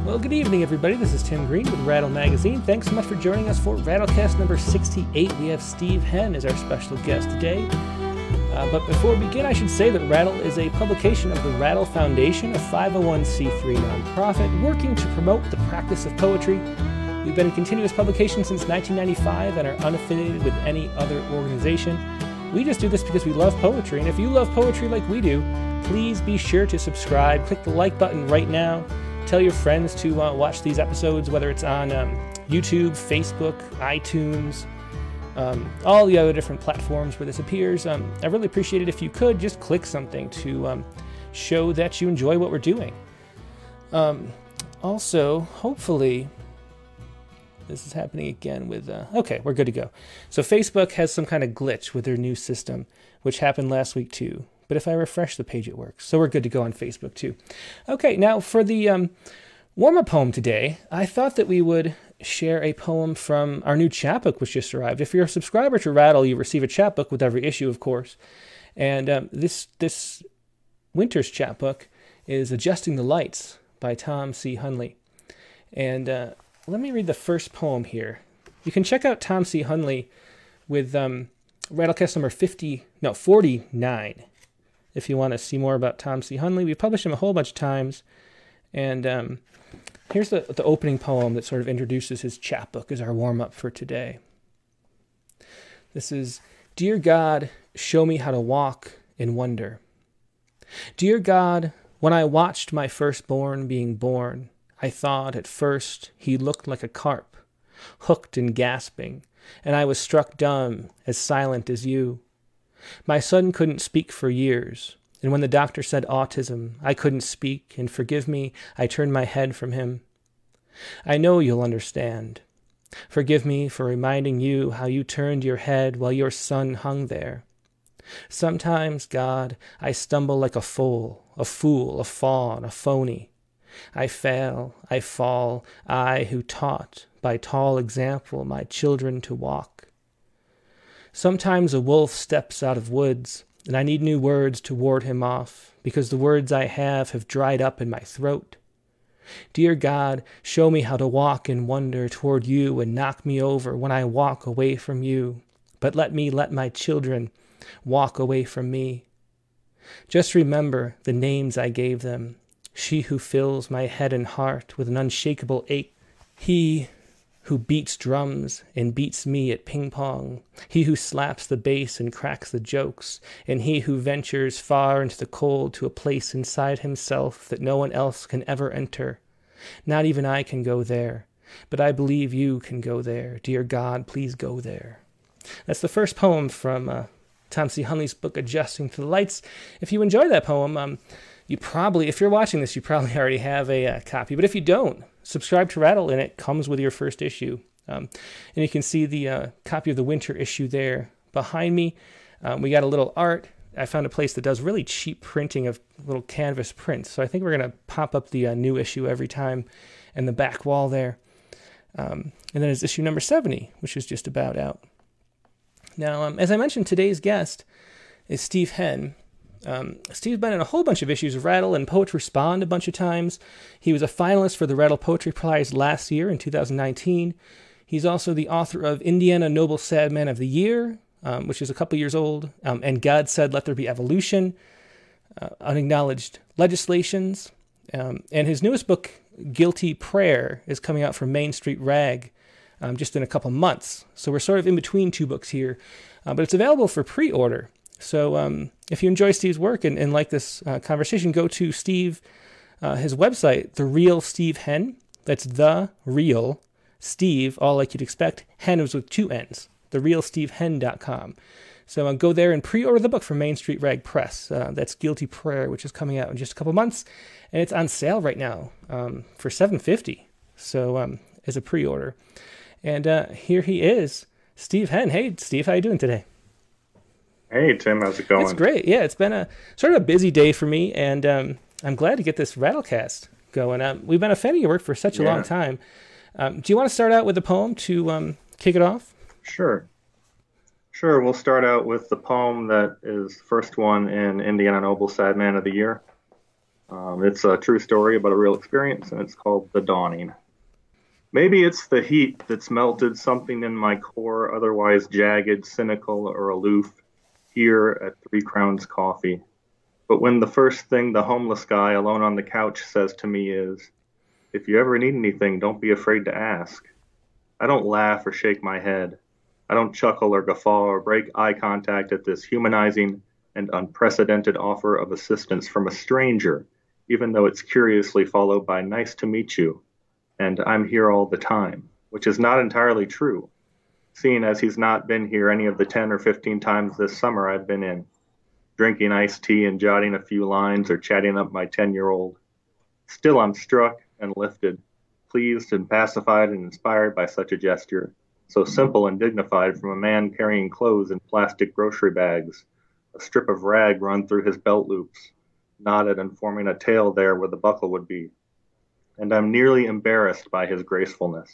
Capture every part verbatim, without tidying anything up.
Well, good evening, everybody. This is Tim Green with Rattle Magazine. Thanks so much for joining us for Rattlecast number sixty-eight. We have Steve Henn as our special guest today. Uh, but before we begin, I should say that Rattle is a publication of the Rattle Foundation, a five oh one c three nonprofit working to promote the practice of poetry. We've been in continuous publication since nineteen ninety-five and are unaffiliated with any other organization. We just do this because we love poetry, and if you love poetry like we do, please be sure to subscribe. Click the like button right now. Tell your friends to uh, watch these episodes, whether it's on um, YouTube, Facebook, iTunes, um, all the other different platforms where this appears. Um, I really appreciate it if you could just click something to um, show that you enjoy what we're doing. Um, also, hopefully, this is happening again with... Uh, okay, we're good to go. So Facebook has some kind of glitch with their new system, which happened last week too. But if I refresh the page, it works. So we're good to go on Facebook, too. Okay, now for the um, warm-up poem today, I thought that we would share a poem from our new chapbook, which just arrived. If you're a subscriber to Rattle, you receive a chapbook with every issue, of course. And um, this this winter's chapbook is Adjusting the Lights by Tom C. Hunley. And uh, let me read the first poem here. You can check out Tom C. Hunley with um, Rattlecast number fifty, no, forty-nine. If you want to see more about Tom C. Hunley. We've published him a whole bunch of times. And um, here's the, the opening poem that sort of introduces his chapbook as our warm-up for today. This is, Dear God, show me how to walk in wonder. Dear God, when I watched my firstborn being born, I thought at first he looked like a carp, hooked and gasping, and I was struck dumb, as silent as you. My son couldn't speak for years, and when the doctor said autism, I couldn't speak, and forgive me, I turned my head from him. I know you'll understand. Forgive me for reminding you how you turned your head while your son hung there. Sometimes, God, I stumble like a fool, a fool, a fawn, a phony. I fail, I fall, I who taught, by tall example, my children to walk. Sometimes a wolf steps out of woods, and I need new words to ward him off, because the words I have have dried up in my throat. Dear God, show me how to walk in wonder toward you and knock me over when I walk away from you, but let me let my children walk away from me. Just remember the names I gave them, she who fills my head and heart with an unshakable ache, he who beats drums and beats me at ping-pong, he who slaps the bass and cracks the jokes, and he who ventures far into the cold to a place inside himself that no one else can ever enter. Not even I can go there, but I believe you can go there. Dear God, please go there. That's the first poem from uh, Tom C. Hunley's book, Adjusting to the Lights. If you enjoy that poem, um, you probably, if you're watching this, you probably already have a uh, copy. But if you don't, subscribe to Rattle, and it comes with your first issue. Um, and you can see the uh, copy of the winter issue there behind me. Um, we got a little art. I found a place that does really cheap printing of little canvas prints. So I think we're going to pop up the uh, new issue every time in the back wall there. Um, and then it's issue number seventy, which is just about out. Now, um, as I mentioned, today's guest is Steve Henn. Um, Steve's been in a whole bunch of issues of Rattle and Poetry Respond a bunch of times. He was a finalist for the Rattle Poetry Prize last year in two thousand nineteen. He's also the author of Indiana Noble Sad Man of the Year, um, which is a couple years old, um, and God Said Let There Be Evolution, uh, Unacknowledged Legislations. Um, and his newest book, Guilty Prayer, is coming out from Main Street Rag um, just in a couple months. So we're sort of in between two books here, uh, but it's available for pre-order. So um, if you enjoy Steve's work and, and like this uh, conversation, go to Steve, uh, his website, The Real Steve Henn. That's The Real Steve, all like you'd expect. Henn is with two N's, the real steve henn dot com. So uh, go there and pre-order the book from Main Street Rag Press. Uh, that's Guilty Prayer, which is coming out in just a couple months. And it's on sale right now um, for seven dollars and fifty cents. So um, as a pre-order. And uh, here he is, Steve Henn. Hey, Steve, how you doing today? Hey, Tim, how's it going? It's great. Yeah, it's been a sort of a busy day for me, and um, I'm glad to get this Rattlecast going. Um, we've been a fan of your work for such a yeah. long time. Um, do you want to start out with a poem to um, kick it off? Sure. Sure, we'll start out with the poem that is the first one in Indiana Noble Sad Man of the Year. Um, it's a true story about a real experience, and it's called The Dawning. Maybe it's the heat that's melted something in my core, otherwise jagged, cynical, or aloof, here at Three Crowns Coffee. But when the first thing the homeless guy alone on the couch says to me is, "If you ever need anything, don't be afraid to ask," I don't laugh or shake my head. I don't chuckle or guffaw or break eye contact at this humanizing and unprecedented offer of assistance from a stranger, even though it's curiously followed by "nice to meet you," and "I'm here all the time," which is not entirely true, seeing as he's not been here any of the ten or fifteen times this summer I've been in, drinking iced tea and jotting a few lines or chatting up my ten-year-old. Still, I'm struck and lifted, pleased and pacified and inspired by such a gesture, so simple and dignified from a man carrying clothes in plastic grocery bags, a strip of rag run through his belt loops, knotted and forming a tail there where the buckle would be. And I'm nearly embarrassed by his gracefulness.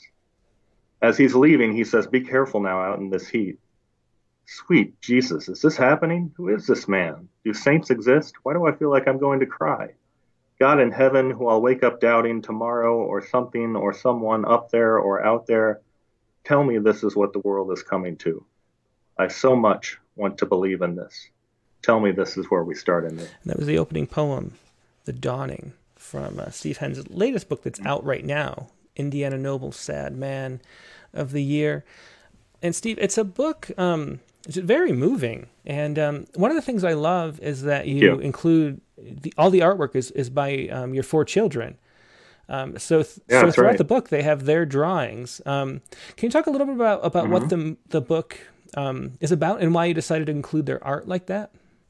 As he's leaving, he says, "Be careful now out in this heat." Sweet Jesus, is this happening? Who is this man? Do saints exist? Why do I feel like I'm going to cry? God in heaven, who I'll wake up doubting tomorrow, or something or someone up there or out there, tell me this is what the world is coming to. I so much want to believe in this. Tell me this is where we start in it. And that was the opening poem, The Dawning, from uh, Steve Henn's latest book that's out right now, Indiana Noble's Sad Man of the Year. And Steve, it's a book, um, it's very moving. And um, one of the things I love is that you yeah. include, the, all the artwork is, is by um, your four children. Um, so th- yeah, so throughout right. the book, they have their drawings. Um, can you talk a little bit about, about mm-hmm. what the, the book um, is about and why you decided to include their art like that?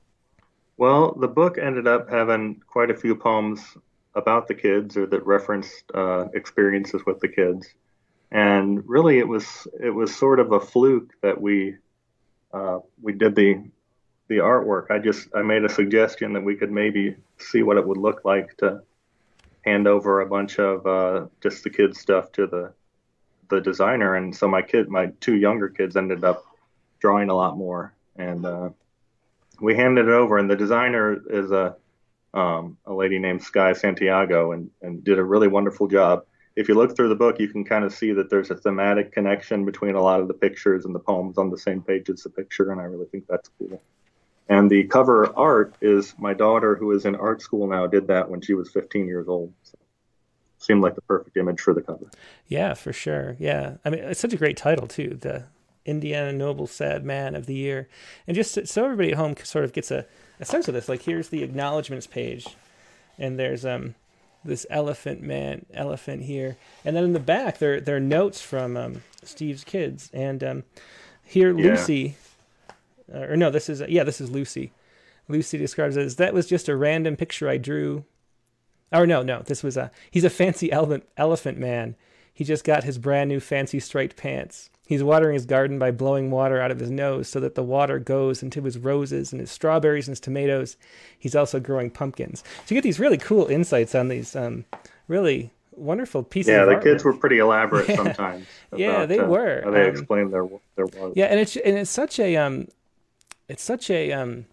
Well, the book ended up having quite a few poems about the kids or that referenced uh, experiences with the kids. And really, it was it was sort of a fluke that we uh, we did the the artwork. I just I made a suggestion that we could maybe see what it would look like to hand over a bunch of uh, just the kids stuff to the the designer. And so my kid, my two younger kids, ended up drawing a lot more. And uh, we handed it over, and the designer is a um, a lady named Sky Santiago, and and did a really wonderful job. If you look through the book, you can kind of see that there's a thematic connection between a lot of the pictures and the poems on the same page as the picture, and I really think that's cool. And the cover art is my daughter, who is in art school now, did that when she was fifteen years old. So it seemed like the perfect image for the cover. Yeah, for sure. Yeah. I mean, it's such a great title, too, the Indiana Noble Sad Man of the Year. And just so everybody at home sort of gets a, a sense of this, like here's the acknowledgments page, and there's... um. this elephant man, elephant here. And then in the back, there, there are notes from um, Steve's kids. And um, here, yeah. Lucy, uh, or no, this is, yeah, this is Lucy. Lucy describes it as, "That was just a random picture I drew." Or no, no, this was a, "He's a fancy elephant, elephant man. He just got his brand new fancy striped pants. He's watering his garden by blowing water out of his nose so that the water goes into his roses and his strawberries and his tomatoes. He's also growing pumpkins." So you get these really cool insights on these um, really wonderful pieces yeah, of the artwork. kids were pretty elaborate yeah. sometimes. About, yeah, they uh, were. How they um, explained their their work. Yeah, and it's and it's such a um, it's such a um,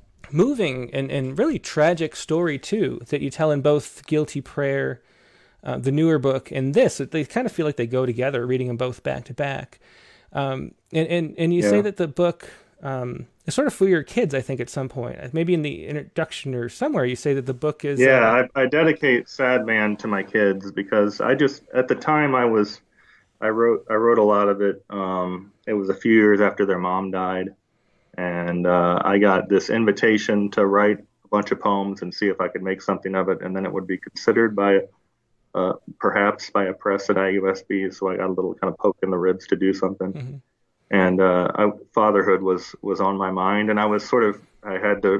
moving and, and really tragic story too that you tell in both Guilty Prayer, Uh, the newer book, and this. They kind of feel like they go together, reading them both back to back. Um, and, and, and you yeah. say that the book um, is sort of for your kids, I think, at some point. Maybe in the introduction or somewhere you say that the book is... Yeah, uh, I, I dedicate Sad Man to my kids because I just, at the time I was, I wrote I wrote a lot of it. Um, it was a few years after their mom died. And uh, I got this invitation to write a bunch of poems and see if I could make something of it. And then it would be considered by... Uh, perhaps by a press at I U S B, so I got a little kind of poke in the ribs to do something. Mm-hmm. And uh, I, fatherhood was was on my mind, and I was sort of, I had to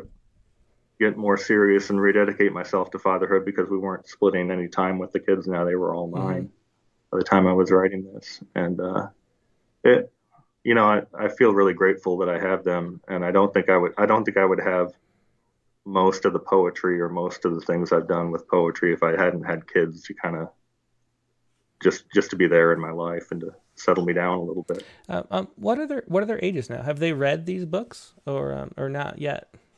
get more serious and rededicate myself to fatherhood because we weren't splitting any time with the kids now. They were all mine mm-hmm. by the time I was writing this. And uh, it, you know, I, I feel really grateful that I have them, and I don't think I would, I don't think I would have most of the poetry or most of the things I've done with poetry if I hadn't had kids to kind of just just to be there in my life and to settle me down a little bit. Um, um, what are their what are their ages now? Have they read these books or um, or not yet?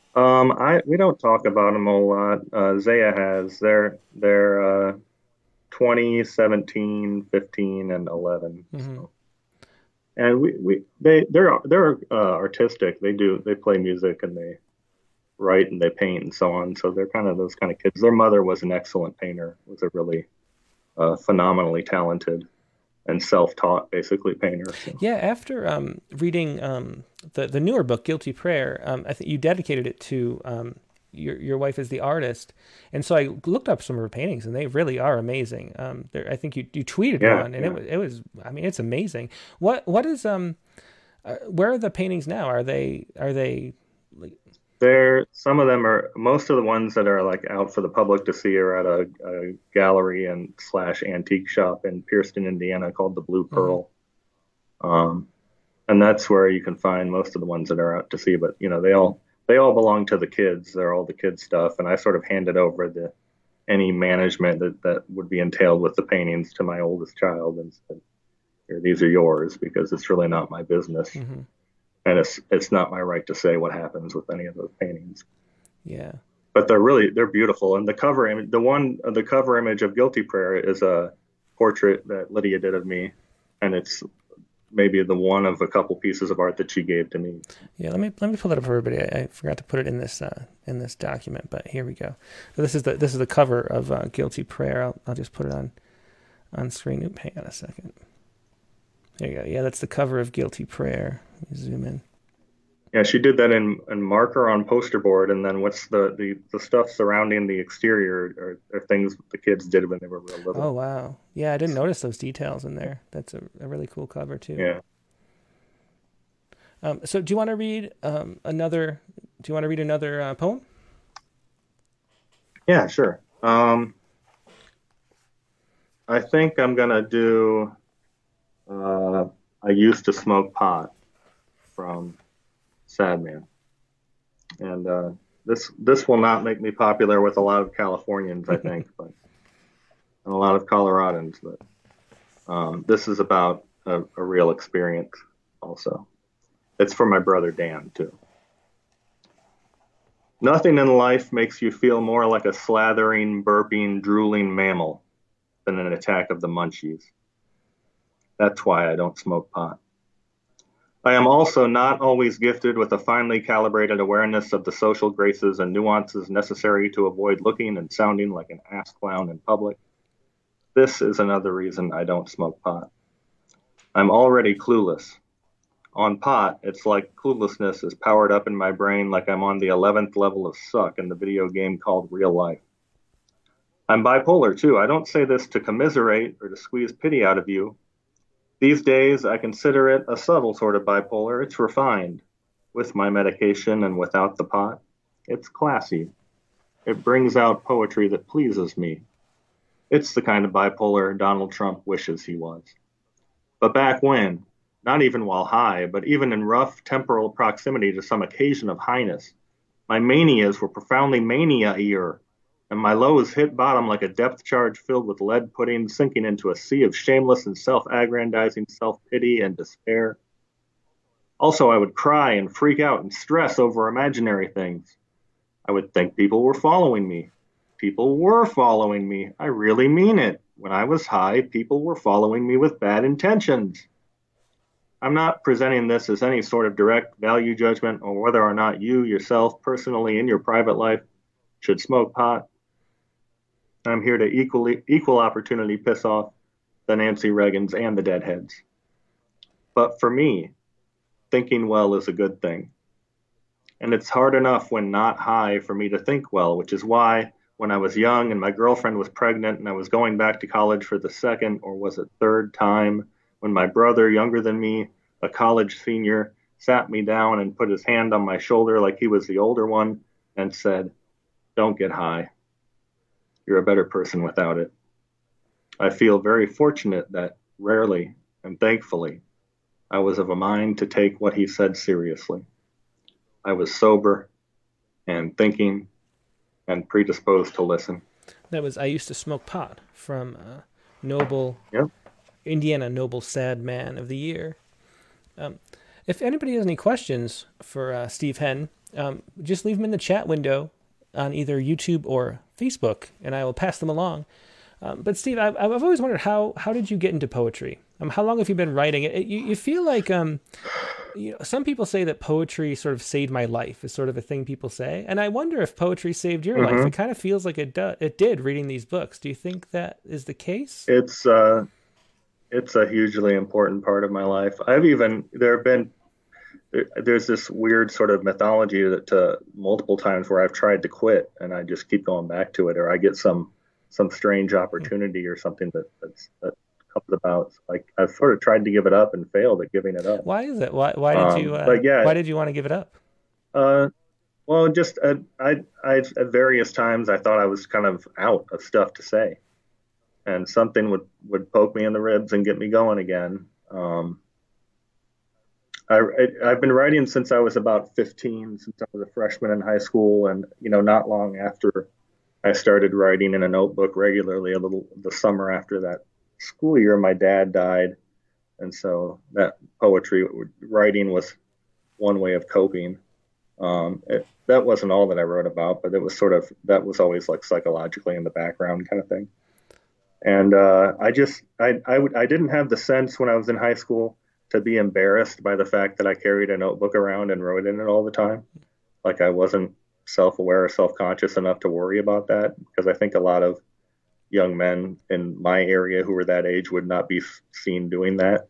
Um, I we don't talk about them a lot. Uh, Zaya has their their uh, twenty, seventeen, fifteen, and eleven. Hmm. So, and we, we they they're they're uh, artistic. They do they play music and they write and they paint and so on. So they're kind of those kind of kids. Their mother was an excellent painter. Was a really uh, phenomenally talented and self-taught basically painter. So Yeah, after um, reading um, the the newer book, Guilty Prayer, um, I think you dedicated it to um, your your wife as the artist, and so I looked up some of her paintings, and they really are amazing. Um, there- I think you, you tweeted yeah, one, and it yeah. was it was I mean it's amazing. What what is um uh, where are the paintings now? Are they are they like, There, some of them are. Most of the ones that are like out for the public to see are at a, a gallery and slash antique shop in Pierceton, Indiana, called the Blue mhm. Pearl. Um, and that's where you can find most of the ones that are out to see. But you know, they all they all belong to the kids. They're all the kids stuff, and I sort of handed over the any management that that would be entailed with the paintings to my oldest child and said, "Here, these are yours," because it's really not my business, Mhm. and it's it's not my right to say what happens with any of those paintings. Yeah. But they're really they're beautiful. And the cover image, the one the cover image of Guilty Prayer is a portrait that Lydia did of me, and it's maybe the one of a couple pieces of art that she gave to me. Yeah, let me let me pull it up for everybody. I, I forgot to put it in this uh, in this document, but here we go. So this is the this is the cover of uh, Guilty Prayer. I'll I'll just put it on on screen. Oop, hang on a second. There you go. Yeah, that's the cover of Guilty Prayer. Let me zoom in. Yeah, she did that in, in marker on poster board, and then what's the, the, the stuff surrounding the exterior are, are things the kids did when they were real Oh little. wow. Yeah, I didn't notice those details in there. That's a, a really cool cover too. Yeah, Um, so do you want to read um, another? Do you want to read another uh, poem? yeah, sure. Um, I think I'm gonna do. Uh, I used to smoke pot from Sad Man. And uh, this this will not make me popular with a lot of Californians, I think, but and a lot of Coloradans. But um, this is about a, a real experience, also. It's for my brother Dan too. Nothing in life makes you feel more like a slathering, burping, drooling mammal than an attack of the munchies. That's why I don't smoke pot. I am also not always gifted with a finely calibrated awareness of the social graces and nuances necessary to avoid looking and sounding like an ass clown in public. This is another reason I don't smoke pot. I'm already clueless. On pot, it's like cluelessness is powered up in my brain like I'm on the eleventh level of suck in the video game called real life. I'm bipolar too. I don't say this to commiserate or to squeeze pity out of you. These days, I consider it a subtle sort of bipolar. It's refined. With my medication and without the pot, it's classy. It brings out poetry that pleases me. It's the kind of bipolar Donald Trump wishes he was. But back when, not even while high, but even in rough temporal proximity to some occasion of highness, my manias were profoundly mania-ier, and my lows hit bottom like a depth charge filled with lead pudding, sinking into a sea of shameless and self-aggrandizing self-pity and despair. Also, I would cry and freak out and stress over imaginary things. I would think people were following me. People were following me. I really mean it. When I was high, people were following me with bad intentions. I'm not presenting this as any sort of direct value judgment on whether or not you yourself, personally in your private life, should smoke pot. I'm here to equally equal opportunity piss off the Nancy Reagans and the Deadheads. But for me, thinking well is a good thing. And it's hard enough when not high for me to think well, which is why when I was young and my girlfriend was pregnant and I was going back to college for the second or was it third time, when my brother, younger than me, a college senior, sat me down and put his hand on my shoulder like he was the older one and said, "Don't get high. You're a better person without it." I feel very fortunate that rarely and thankfully I was of a mind to take what he said seriously. I was sober and thinking and predisposed to listen. That was I used to smoke pot from uh, Noble Yep. Indiana Noble Sad Man of the Year. Um, if anybody has any questions for uh, Steve Henn, um, just leave them in the chat window on either YouTube or Facebook, and I will pass them along. Um, but Steve, I've, I've always wondered how how did you get into poetry? Um, how long have you been writing it? You, you feel like um, you know, some people say that poetry sort of saved my life, is sort of a thing people say, and I wonder if poetry saved your Mm-hmm. life. It kind of feels like it do, it did reading these books. Do you think that is the case? It's uh, it's a hugely important part of my life. I've even there have been there, there's this weird sort of mythology that to multiple times where I've tried to quit and I just keep going back to it, or I get some some strange opportunity or something that that's, that comes about. Like I've sort of tried to give it up and failed at giving it up. Why is it? Why why did Um, you? Uh, but yeah, why did you want to give it up? uh, well, just uh, I I at various times I thought I was kind of out of stuff to say, and something would would poke me in the ribs and get me going again. Um, I, I I've been writing since I was about fifteen, since I was a freshman in high school, and you know, not long after I started writing in a notebook regularly. A little the summer after that school year, my dad died, and so that poetry writing was one way of coping. Um, it, that wasn't all that I wrote about, but it was sort of that was always like psychologically in the background kind of thing. And uh, I just I I, would, I didn't have the sense when I was in high school to be embarrassed by the fact that I carried a notebook around and wrote in it all the time. Like I wasn't self-aware or self-conscious enough to worry about that, because I think a lot of young men in my area who were that age would not be seen doing that.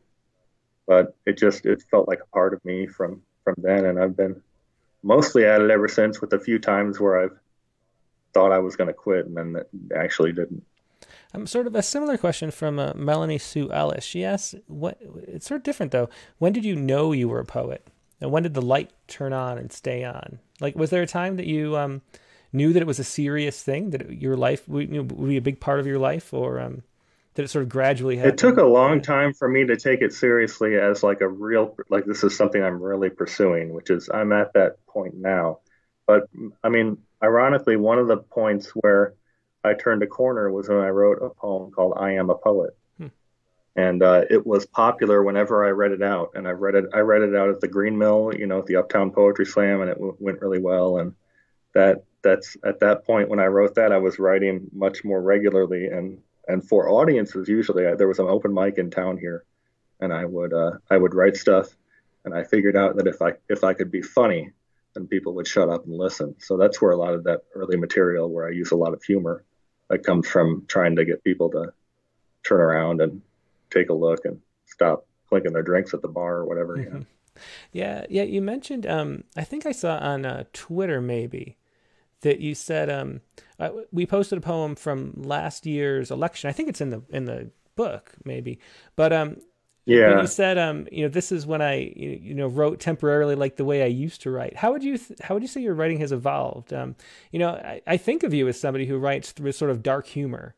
But it just it felt like a part of me from from then, and I've been mostly at it ever since, with a few times where I've thought I was going to quit and then actually didn't. Um, sort of a similar question from uh, Melanie Sue Ellis. She asks, "What? It's sort of different though. When did you know you were a poet? And when did the light turn on and stay on? Like, was there a time that you um, knew that it was a serious thing, that your life would, you know, would be a big part of your life, or um, did it sort of gradually happen?" It took a long time for me to take it seriously as like a real, like this is something I'm really pursuing, which is I'm at that point now. But I mean, ironically, one of the points where I turned a corner was when I wrote a poem called "I Am a Poet." Hmm. And uh, it was popular whenever I read it out. And I read it, I read it out at the Green Mill, you know, at the Uptown Poetry Slam, and it w- went really well. And that that's at that point when I wrote that, I was writing much more regularly, and and for audiences usually. I, there was an open mic in town here, and I would uh, I would write stuff, and I figured out that if I if I could be funny, then people would shut up and listen. So that's where a lot of that early material, where I use a lot of humor, that comes from trying to get people to turn around and take a look and stop clinking their drinks at the bar or whatever. You know? Yeah, yeah. You mentioned, um, I think I saw on uh, Twitter maybe, that you said um, uh, we posted a poem from last year's election. I think it's in the in the book maybe, but um, yeah. But you said um, you know, this is when I you know wrote temporarily like the way I used to write. How would you th- how would you say your writing has evolved? Um, you know, I, I think of you as somebody who writes through sort of dark humor.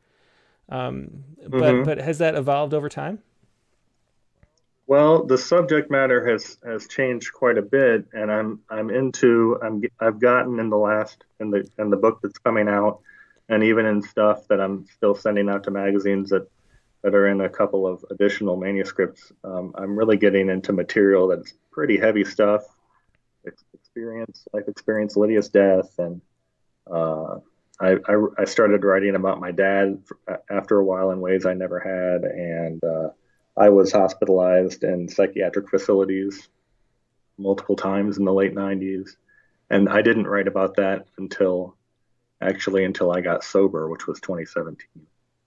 Um, but mm-hmm. but has that evolved over time? Well, the subject matter has, has changed quite a bit, and I'm I'm into I'm I've gotten in the last in the in the book that's coming out, and even in stuff that I'm still sending out to magazines that, that are in a couple of additional manuscripts. Um, I'm really getting into material that's pretty heavy stuff, experience, life experience, Lydia's death, and uh, I, I I started writing about my dad after a while in ways I never had, and uh, I was hospitalized in psychiatric facilities multiple times in the late nineties. And I didn't write about that until actually until I got sober, which was twenty seventeen.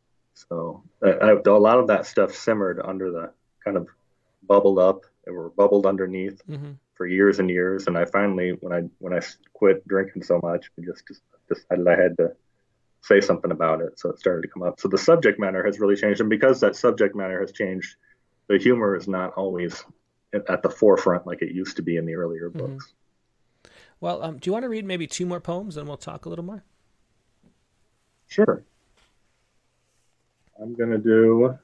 So uh, I, a lot of that stuff simmered under the kind of bubbled up. They were bubbled underneath mm-hmm. for years and years. And I finally, when I when I quit drinking so much, I just, just decided I had to say something about it. So it started to come up. So the subject matter has really changed. And because that subject matter has changed, the humor is not always at the forefront like it used to be in the earlier books. Mm-hmm. Well, um, do you want to read maybe two more poems and we'll talk a little more? Sure. I'm going to do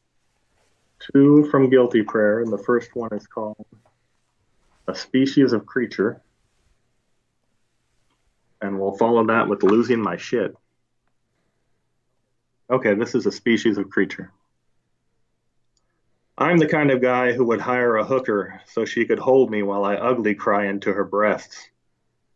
two from Guilty Prayer, and the first one is called A Species of Creature. And we'll follow that with Losing My Shit. Okay, this is A Species of Creature. I'm the kind of guy who would hire a hooker so she could hold me while I ugly cry into her breasts.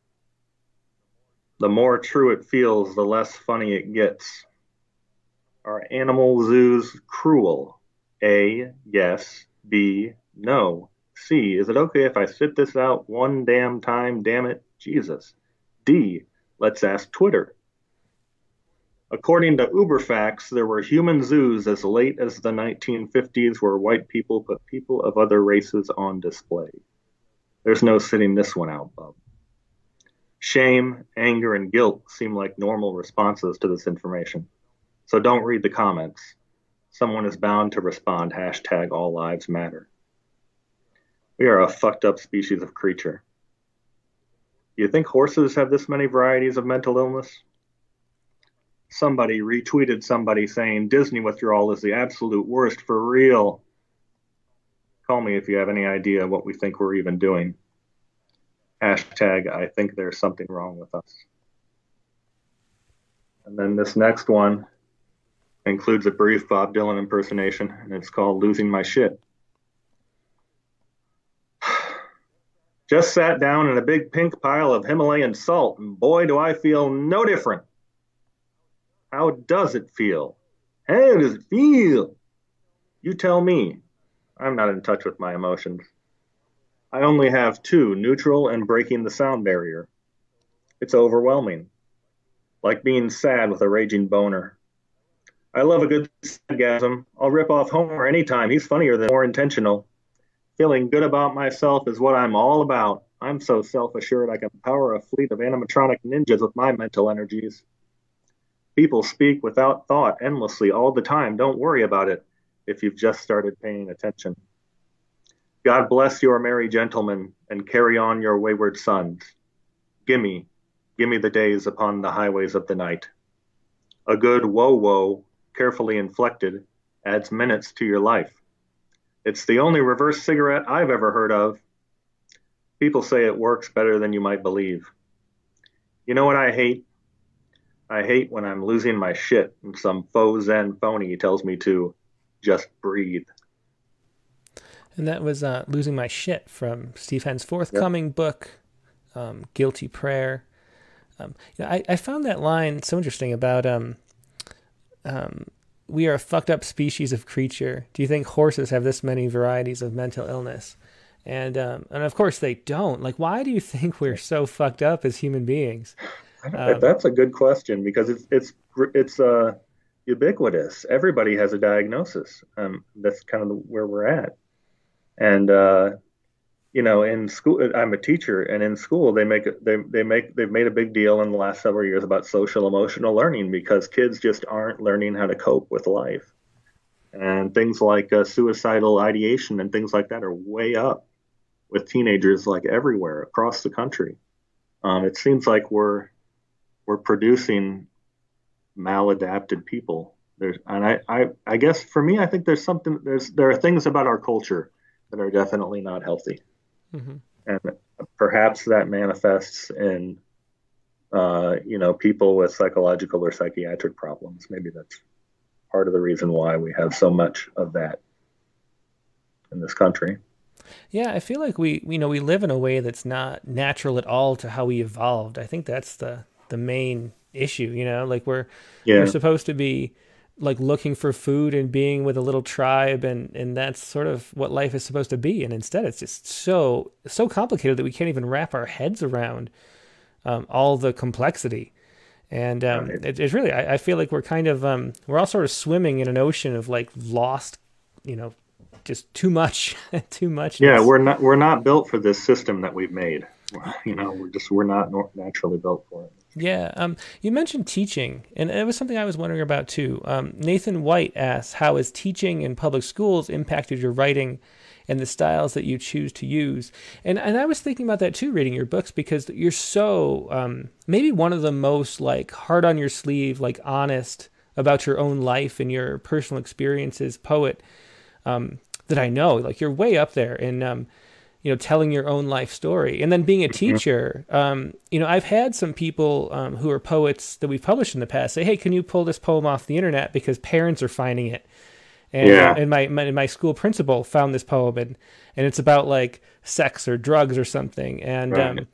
The more true it feels, the less funny it gets. Are animal zoos cruel? A, yes. B, no. C, is it okay if I sit this out one damn time, damn it, Jesus? D, let's ask Twitter. According to Uberfacts, there were human zoos as late as the nineteen fifties where white people put people of other races on display. There's no sitting this one out, bub. Shame, anger, and guilt seem like normal responses to this information. So don't read the comments. Someone is bound to respond, hashtag all lives matter. We are a fucked up species of creature. Do you think horses have this many varieties of mental illness? Somebody retweeted somebody saying Disney withdrawal is the absolute worst for real. Call me if you have any idea what we think we're even doing. Hashtag I think there's something wrong with us. And then this next one includes a brief Bob Dylan impersonation, and it's called Losing My Shit. Just sat down in a big pink pile of Himalayan salt, and boy, do I feel no different. How does it feel? How does it feel? You tell me. I'm not in touch with my emotions. I only have two, neutral and breaking the sound barrier. It's overwhelming. Like being sad with a raging boner. I love a good sarcasm. I'll rip off Homer anytime. He's funnier than more intentional. Feeling good about myself is what I'm all about. I'm so self-assured I can power a fleet of animatronic ninjas with my mental energies. People speak without thought endlessly all the time. Don't worry about it if you've just started paying attention. God bless your merry gentlemen and carry on your wayward sons. Gimme, gimme the days upon the highways of the night. A good whoa-whoa, carefully inflected, adds minutes to your life. It's the only reverse cigarette I've ever heard of. People say it works better than you might believe. You know what I hate? I hate when I'm losing my shit and some faux zen phony tells me to just breathe. And that was uh, Losing My Shit from Steve Henn's forthcoming yep. book, um, Guilty Prayer. Um, you know, I, I found that line so interesting about um, um, we are a fucked up species of creature. Do you think horses have this many varieties of mental illness? And um, and of course they don't. Like, why do you think we're so fucked up as human beings? Um, That's a good question because it's it's it's uh, ubiquitous. Everybody has a diagnosis. Um, that's kind of where we're at. And uh, you know, in school, I'm a teacher, and in school they make they they make they've made a big deal in the last several years about social emotional learning because kids just aren't learning how to cope with life, and things like uh, suicidal ideation and things like that are way up with teenagers like everywhere across the country. Um, it seems like we're we're producing maladapted people. There's, and I, I, I guess for me, I think there's something, there's, there are things about our culture that are definitely not healthy. Mm-hmm. And perhaps that manifests in, uh, you know, people with psychological or psychiatric problems. Maybe that's part of the reason why we have so much of that in this country. Yeah, I feel like we, you know, we live in a way that's not natural at all to how we evolved. I think that's the, the main issue, you know, like we're, yeah. we're supposed to be like looking for food and being with a little tribe. And, and that's sort of what life is supposed to be. And instead it's just so, so complicated that we can't even wrap our heads around um, all the complexity. And um, right. it, it's really, I, I feel like we're kind of, um, we're all sort of swimming in an ocean of like lost, you know, just too much, too much. Yeah, we're not, we're not built for this system that we've made. You know, we're just, we're not naturally built for it. Yeah. Um, you mentioned teaching, and it was something I was wondering about too. Um, Nathan White asks, how has teaching in public schools impacted your writing and the styles that you choose to use? And and I was thinking about that too, reading your books, because you're so, um, maybe one of the most like hard on your sleeve, like honest about your own life and your personal experiences poet um, that I know. Like you're way up there in, um, you know, telling your own life story. And then being a teacher, um, you know, I've had some people um, who are poets that we've published in the past say, hey, can you pull this poem off the internet because parents are finding it? And, yeah. uh, and my, my my school principal found this poem, and, and it's about like sex or drugs or something. And right. um,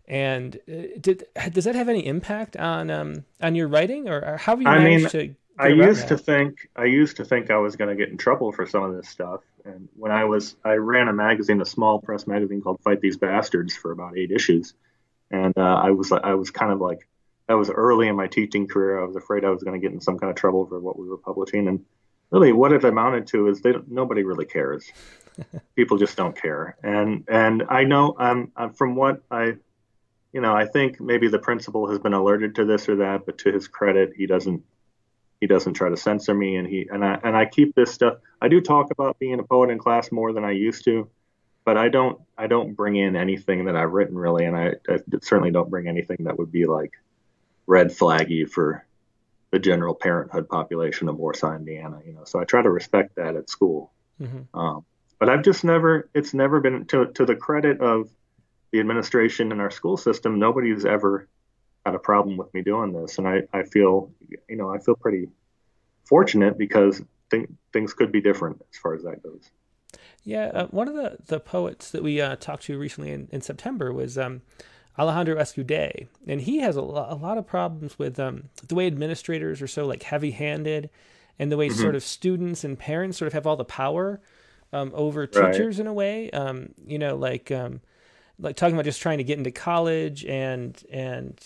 And uh, did does that have any impact on um, on your writing, or, or how have you I managed mean, to get I around used to that? think I used to think I was going to get in trouble for some of this stuff. And when I was I ran a magazine, a small press magazine called Fight These Bastards for about eight issues. And uh, I was I was kind of like that was early in my teaching career. I was afraid I was going to get in some kind of trouble for what we were publishing. And really, what it amounted to is they don't, nobody really cares. People just don't care. And and I know I'm, I'm from what I you know I think maybe the principal has been alerted to this or that, but to his credit, he doesn't he doesn't try to censor me. And he and I and I keep this stuff. I do talk about being a poet in class more than I used to, but I don't I don't bring in anything that I've written really, and I, I certainly don't bring anything that would be like red flaggy for the general parenthood population of Warsaw, Indiana. You know, so I try to respect that at school. Hmm. Um, but I've just never it's never been to to the credit of the administration and our school system. Nobody's ever had a problem with me doing this, and I I feel you know I feel pretty fortunate because th- things could be different as far as that goes. Yeah, uh, one of the, the poets that we uh, talked to recently in, in September was um, Alejandro Escudé, and he has a, lo- a lot of problems with um, the way administrators are so like heavy-handed, and the way Hmm. sort of students and parents sort of have all the power um, over Right. teachers in a way. Um, you know, like um, like talking about just trying to get into college and and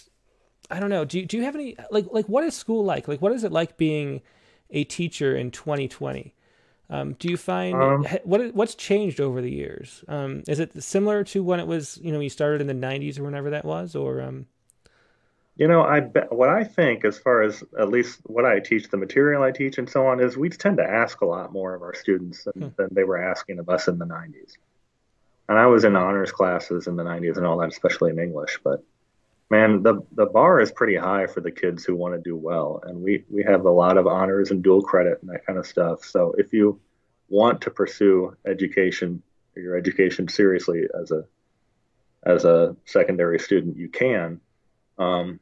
I don't know. Do you, do you have any like like what is school like? Like what is it like being a teacher in twenty twenty? Um, do you find Um, what what's changed over the years? Um, is it similar to when it was, you know, you started in the nineties or whenever that was, or um, You know, I bet what I think, as far as at least what I teach, the material I teach, and so on, is we tend to ask a lot more of our students hmm, than, than they were asking of us in the nineties. And I was in honors classes in the nineties and all that, especially in English. But man, the the bar is pretty high for the kids who want to do well, and we we have a lot of honors and dual credit and that kind of stuff. So if you want to pursue education, your education seriously as a as a secondary student, you can. Um,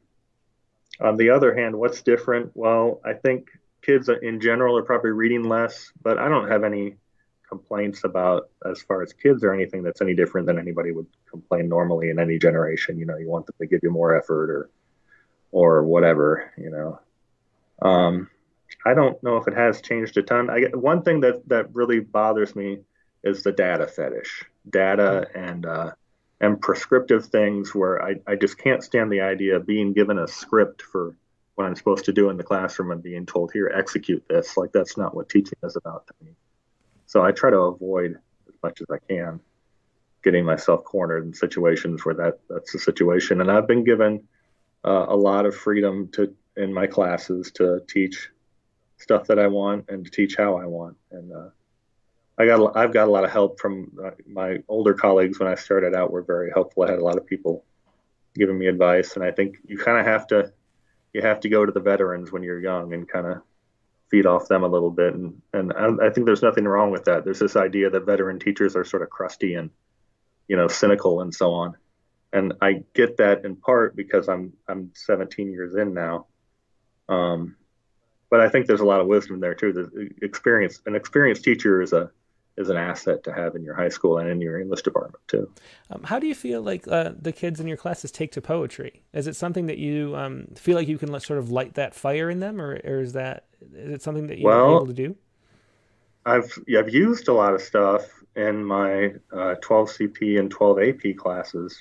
On the other hand, what's different? Well, I think kids in general are probably reading less, but I don't have any complaints about as far as kids or anything that's any different than anybody would complain normally in any generation. You know, you want them to give you more effort or or whatever, you know. Um, I don't know if it has changed a ton. I one thing that that really bothers me is the data fetish, hmm, data and uh, and prescriptive things where I, I just can't stand the idea of being given a script for what I'm supposed to do in the classroom and being told, here, execute this. Like that's not what teaching is about to me. So I try to avoid as much as I can getting myself cornered in situations where that that's the situation. And I've been given uh, a lot of freedom to in my classes to teach stuff that I want and to teach how I want. And uh, I got I've got a lot of help from uh, my older colleagues when I started out were very helpful. I had a lot of people giving me advice, and I think you kind of have to you have to go to the veterans when you're young and kind of feed off them a little bit. And and I, I think there's nothing wrong with that. There's this idea that veteran teachers are sort of crusty and you know cynical and so on. And I get that in part because I'm I'm seventeen years in now. Um, but I think there's a lot of wisdom there too. The experience, an experienced teacher is a is an asset to have in your high school and in your English department too. um, how do you feel like uh, the kids in your classes take to poetry? Is it something that you um, feel like you can let, sort of light that fire in them, or, or is that is it something that you're able Well, to do? I've yeah, I've used a lot of stuff in my uh, twelve C P and twelve A P classes.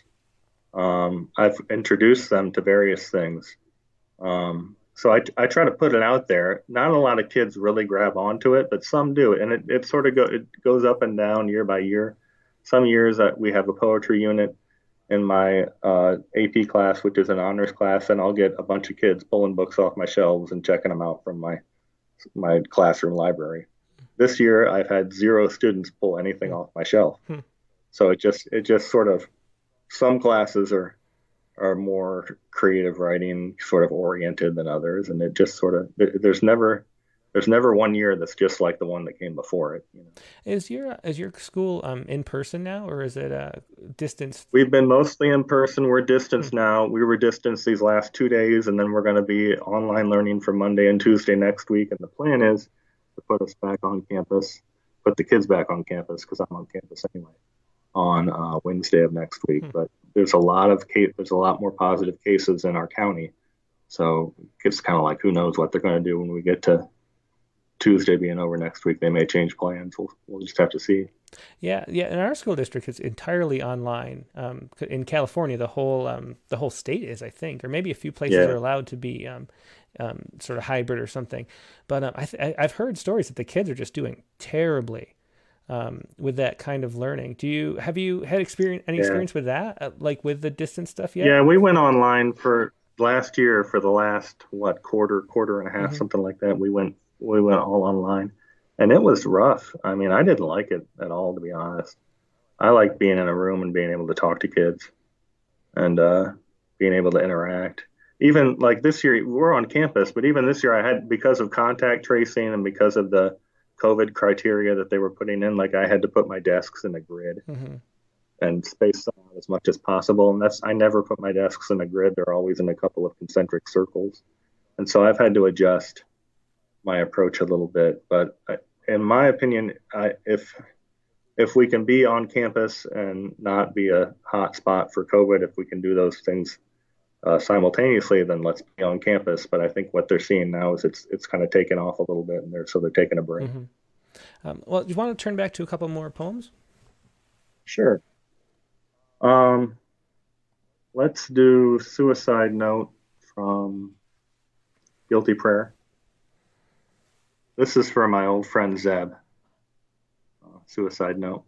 Um, I've introduced them to various things. Um, so I, I try to put it out there. Not a lot of kids really grab onto it, but some do, and it, it sort of go it goes up and down year by year. Some years uh, we have a poetry unit in my uh, A P class, which is an honors class, and I'll get a bunch of kids pulling books off my shelves and checking them out from my my classroom library. This year, I've had zero students pull anything Hmm, off my shelf. hmm. So it just it just sort of some classes are are more creative writing sort of oriented than others, and it just sort of there's never there's never one year that's just like the one that came before it. You know, Is your is your school um, in person now, or is it uh, distance? we've been mostly in person. We're Hmm, distanced now. We were distanced these last two days, and then we're going to be online learning for Monday and Tuesday next week. And the plan is to put us back on campus, put the kids back on campus because I'm on campus anyway on uh, Wednesday of next week. hmm. But there's a lot of case, there's a lot more positive cases in our county. So it's kind of like, who knows what they're going to do when we get to Tuesday being over next week. They may change plans. We'll, we'll just have to see. Yeah, yeah. In our school district, it's entirely online. Um, in California, the whole um, the whole state is, I think, or maybe a few places Yeah. are allowed to be um, um, sort of hybrid or something. But um, I th- I've heard stories that the kids are just doing terribly um, with that kind of learning. Do you have you had experience any Yeah. experience with that, uh, like with the distance stuff yet? Yeah, we went online for last year for the last what quarter, quarter and a half, Mhm. something like that. We went we went all online, and it was rough. I mean, I didn't like it at all, to be honest. I like being in a room and being able to talk to kids and uh, being able to interact. Even like this year, we're on campus, but even this year, I had, because of contact tracing and because of the COVID criteria that they were putting in, like I had to put my desks in a grid Mhm. and space them out as much as possible. And that's, I never put my desks in a grid. They're always in a couple of concentric circles. And so I've had to adjust my approach a little bit. But I, in my opinion, I, if if we can be on campus and not be a hot spot for COVID, if we can do those things uh, simultaneously, then let's be on campus. But I think what they're seeing now is it's it's kind of taken off a little bit, and they're so they're taking a break. Mhm. Um, well, do you want to turn back to a couple more poems? Sure. Um, let's do Suicide Note from Guilty Prayer. This is for my old friend Zeb. Uh, suicide Note.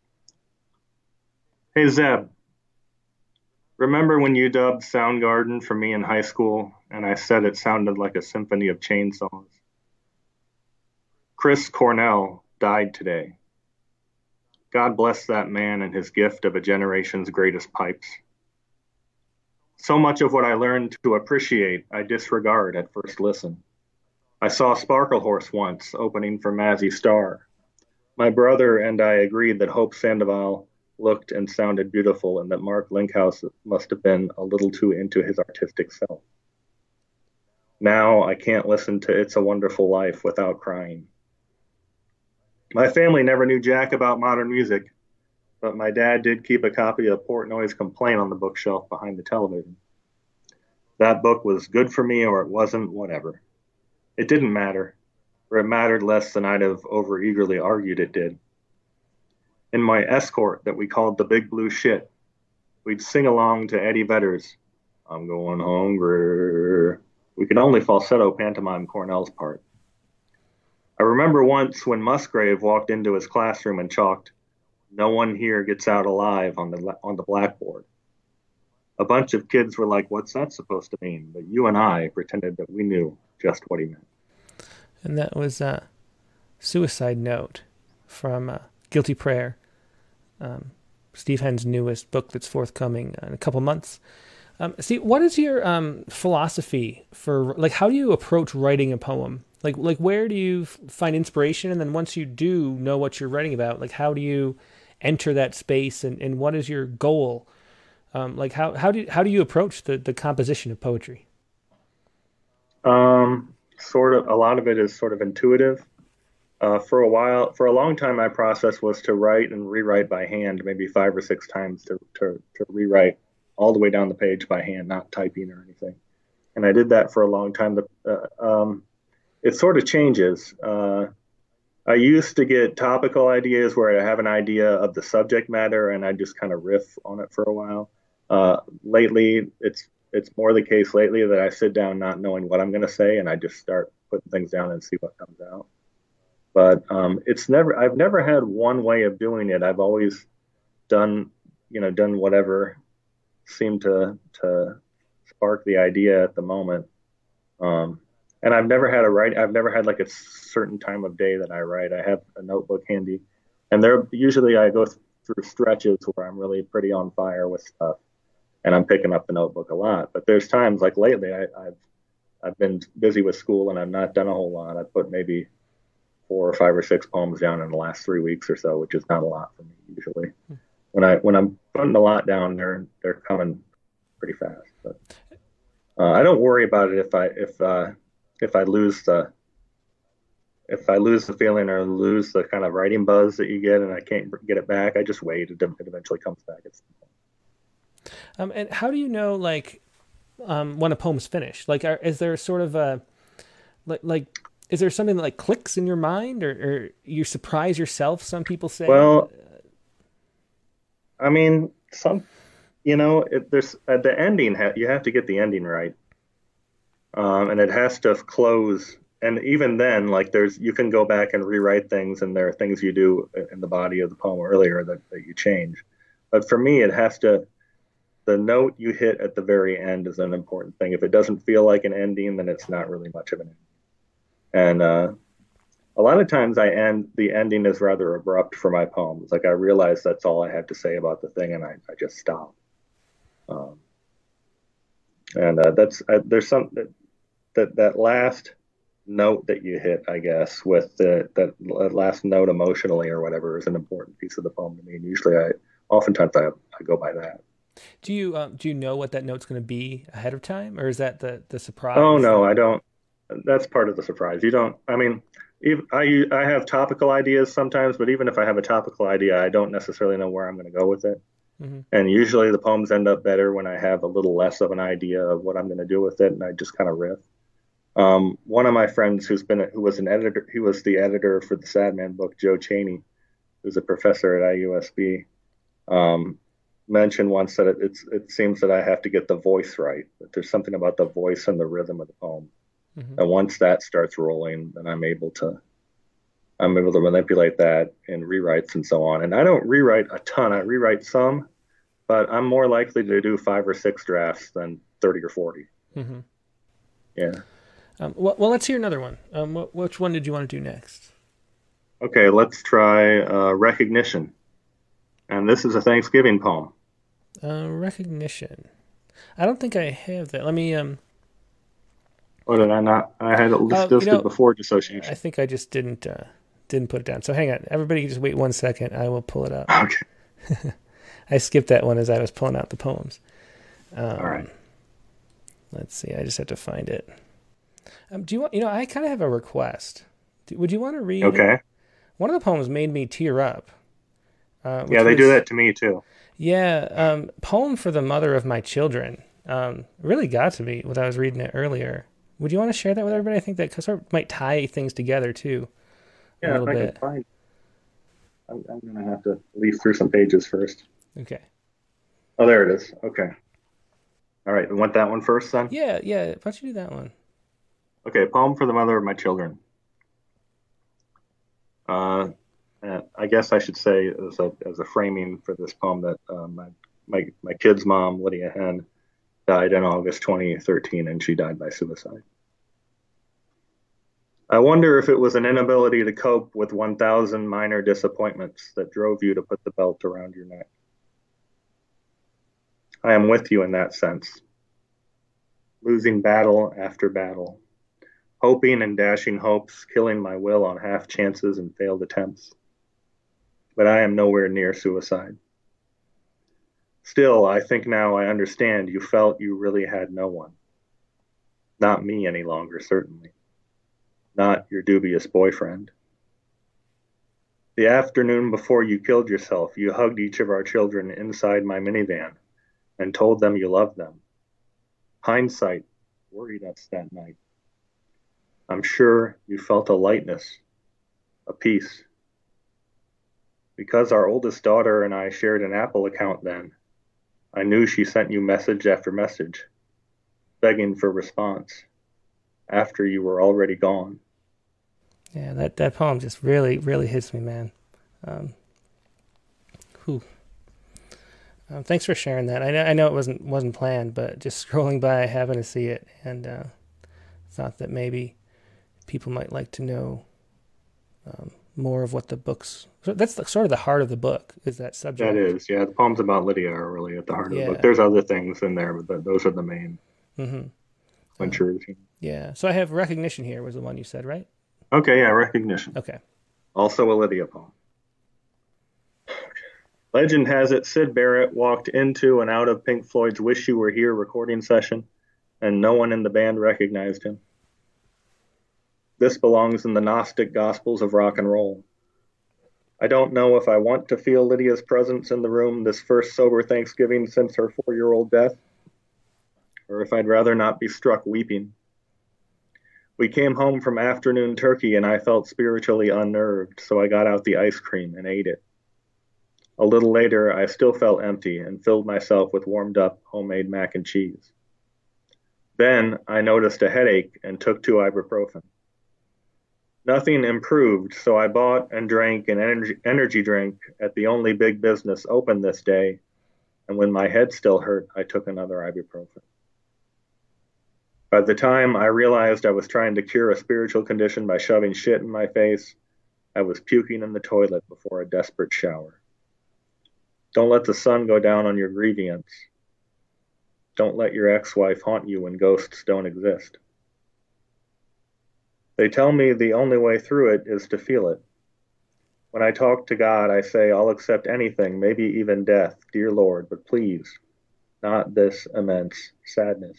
Hey Zeb, remember when you dubbed Soundgarden for me in high school and I said it sounded like a symphony of chainsaws? Chris Cornell died today. God bless that man and his gift of a generation's greatest pipes. So much of what I learned to appreciate, I disregard at first listen. I saw Sparkle Horse once, opening for Mazzy Star. My brother and I agreed that Hope Sandoval looked and sounded beautiful and that Mark Linkhouse must have been a little too into his artistic self. Now I can't listen to It's a Wonderful Life without crying. My family never knew jack about modern music, but my dad did keep a copy of Portnoy's Complaint on the bookshelf behind the television. That book was good for me or it wasn't, whatever. It didn't matter, or it mattered less than I'd have over-eagerly argued it did. In my escort that we called the Big Blue Shit, we'd sing along to Eddie Vedder's I'm Going Hungry. We could only falsetto pantomime Cornell's part. I remember once when Musgrave walked into his classroom and chalked, "No one here gets out alive" on the on the blackboard. A bunch of kids were like, "What's that supposed to mean?" But you and I pretended that we knew just what he meant. And that was uh, Suicide Note from uh, Guilty Prayer, um, Steve Henn's newest book that's forthcoming in a couple months. Um, see, what is your um, philosophy for, like, how do you approach writing a poem? Like, like where do you find inspiration? And then once you do know what you're writing about, like, how do you enter that space and, and what is your goal? Um, like, how, how do, how do you approach the, the composition of poetry? Um, sort of, a lot of it is sort of intuitive. Uh, for a while, for a long time, my process was to write and rewrite by hand, maybe five or six times to, to, to rewrite all the way down the page by hand, not typing or anything. And I did that for a long time. Uh, um, it sort of changes. Uh, I used to get topical ideas where I have an idea of the subject matter and I just kind of riff on it for a while. Uh, lately, it's it's more the case lately that I sit down not knowing what I'm going to say and I just start putting things down and see what comes out. But um, it's never, I've never had one way of doing it. I've always done, you know, done whatever seemed to to spark the idea at the moment. Um, and I've never had a write. I've never had like a certain time of day that I write. I have a notebook handy, and there usually I go th- through stretches where I'm really pretty on fire with stuff, and I'm picking up the notebook a lot. But there's times like lately I, I've I've been busy with school and I've not done a whole lot. I put maybe four or five or six poems down in the last three weeks or so, which is not a lot for me usually. Hmm. When I when I'm putting a lot down, they're they're coming pretty fast. But uh, I don't worry about it if I if uh, if I lose the if I lose the feeling or lose the kind of writing buzz that you get, and I can't get it back. I just wait. It, it eventually comes back at some point. Um, and how do you know, like, um, when a poem's finished? Like, are, is there sort of a, like, like, is there something that like clicks in your mind, or, or you surprise yourself? Some people say. Well, I mean, some, you know, it, there's at the ending, ha- you have to get the ending right, um, and it has to close. And even then, like, there's you can go back and rewrite things, and there are things you do in the body of the poem earlier that, that you change. But for me, it has to. The note you hit at the very end is an important thing. If it doesn't feel like an ending, then it's not really much of an ending. And uh, a lot of times I end, the ending is rather abrupt for my poems. Like I realize that's all I have to say about the thing, and I, I just stop. Um, and uh, that's uh, there's some that, that that last note that you hit, I guess, with the that last note emotionally or whatever is an important piece of the poem to me. And usually, I oftentimes I, I go by that. Do you um, do you know what that note's going to be ahead of time, or is that the the Oh surprise? no, I don't. That's part of the surprise. You don't. I mean, even, I I have topical ideas sometimes, but even if I have a topical idea, I don't necessarily know where I'm going to go with it. Mm-hmm. And usually the poems end up better when I have a little less of an idea of what I'm going to do with it, and I just kind of riff. Um, one of my friends who's been who was an editor, he was the editor for the Sadman book, Joe Cheney, who's a professor at I U S B. Um, mentioned once that it, it's it seems that I have to get the voice right. That there's something about the voice and the rhythm of the poem, Mm-hmm. and once that starts rolling, then I'm able to I'm able to manipulate that in rewrites and so on. And I don't rewrite a ton. I rewrite some, but I'm more likely to do five or six drafts than thirty or forty. Mm-hmm. Yeah. Um, well, well, let's hear another one. Um, wh- which one did you want to do next? Okay, let's try uh, Recognition. And this is a Thanksgiving poem. Uh, recognition. I don't think I have that. Let me. Um. Or did I not? I had it Uh, listed you know, before I dissociation. think I just didn't uh, didn't put it down. So hang on, everybody, just wait one second. I will pull it up. Okay. I skipped that one as I was pulling out the poems. Um, All right. Let's see. I just have to find it. Um, do you want? You know, I kind of have a request. Do, would you want to read? Okay. One of the poems made me tear up. Uh, Yeah, they was, do that to me too. Yeah, um, poem for the mother of my children. Um, really got to me when I was reading it earlier. Would you want to share that with everybody? I think that sort of might tie things together too. A Yeah, little if I bit. can find. I'm, I'm going to have to leaf through some pages first. Okay. Oh, there it is. Okay. All right. You want that one first, then? Yeah, yeah. Why don't you do that one? Okay. Poem for the mother of my children. Uh, uh, I guess I should say as a as a framing for this poem that uh, my my my kid's mom, Lydia Henn, died in August twenty thirteen, and she died by suicide. I wonder if it was an inability to cope with one thousand minor disappointments that drove you to put the belt around your neck. I am with you in that sense, losing battle after battle, hoping and dashing hopes, killing my will on half chances and failed attempts. But I am nowhere near suicide. Still, I think now I understand you felt you really had no one. Not me any longer, certainly. Not your dubious boyfriend. The afternoon before you killed yourself, you hugged each of our children inside my minivan and told them you loved them. Hindsight worried us that night. I'm sure you felt a lightness, a peace. Because our oldest daughter and I shared an Apple account then, I knew she sent you message after message, begging for response, after you were already gone. Yeah, that, that poem just really, really hits me, man. Um, whew. Um, thanks for sharing that. I know, I know it wasn't wasn't planned, but just scrolling by, I happened to see it, and uh, thought that maybe people might like to know um, more of what the book's. So that's the, sort of the heart of the book, is that subject. That is, yeah. The poems about Lydia are really at the heart Yeah. of the book. There's other things in there, but th- those are the main Mm-hmm. clinchers. Yeah. So I have Recognition here, was the one you said, right? Okay, yeah, Recognition. Okay. Also a Lydia poem. Legend has it Syd Barrett walked into and out of Pink Floyd's Wish You Were Here recording session, and no one in the band recognized him. This belongs in the Gnostic Gospels of rock and roll. I don't know if I want to feel Lydia's presence in the room this first sober Thanksgiving since her four-year-old death, or if I'd rather not be struck weeping. We came home from afternoon turkey and I felt spiritually unnerved, so I got out the ice cream and ate it. A little later, I still felt empty and filled myself with warmed-up homemade mac and cheese. Then I noticed a headache and took two ibuprofen. Nothing improved, so I bought and drank an energy, energy drink at the only big business open this day, and when my head still hurt, I took another ibuprofen. By the time I realized I was trying to cure a spiritual condition by shoving shit in my face, I was puking in the toilet before a desperate shower. Don't let the sun go down on your grievance. Don't let your ex-wife haunt you when ghosts don't exist. They tell me the only way through it is to feel it. When I talk to God, I say, I'll accept anything, maybe even death, dear Lord, but please, not this immense sadness.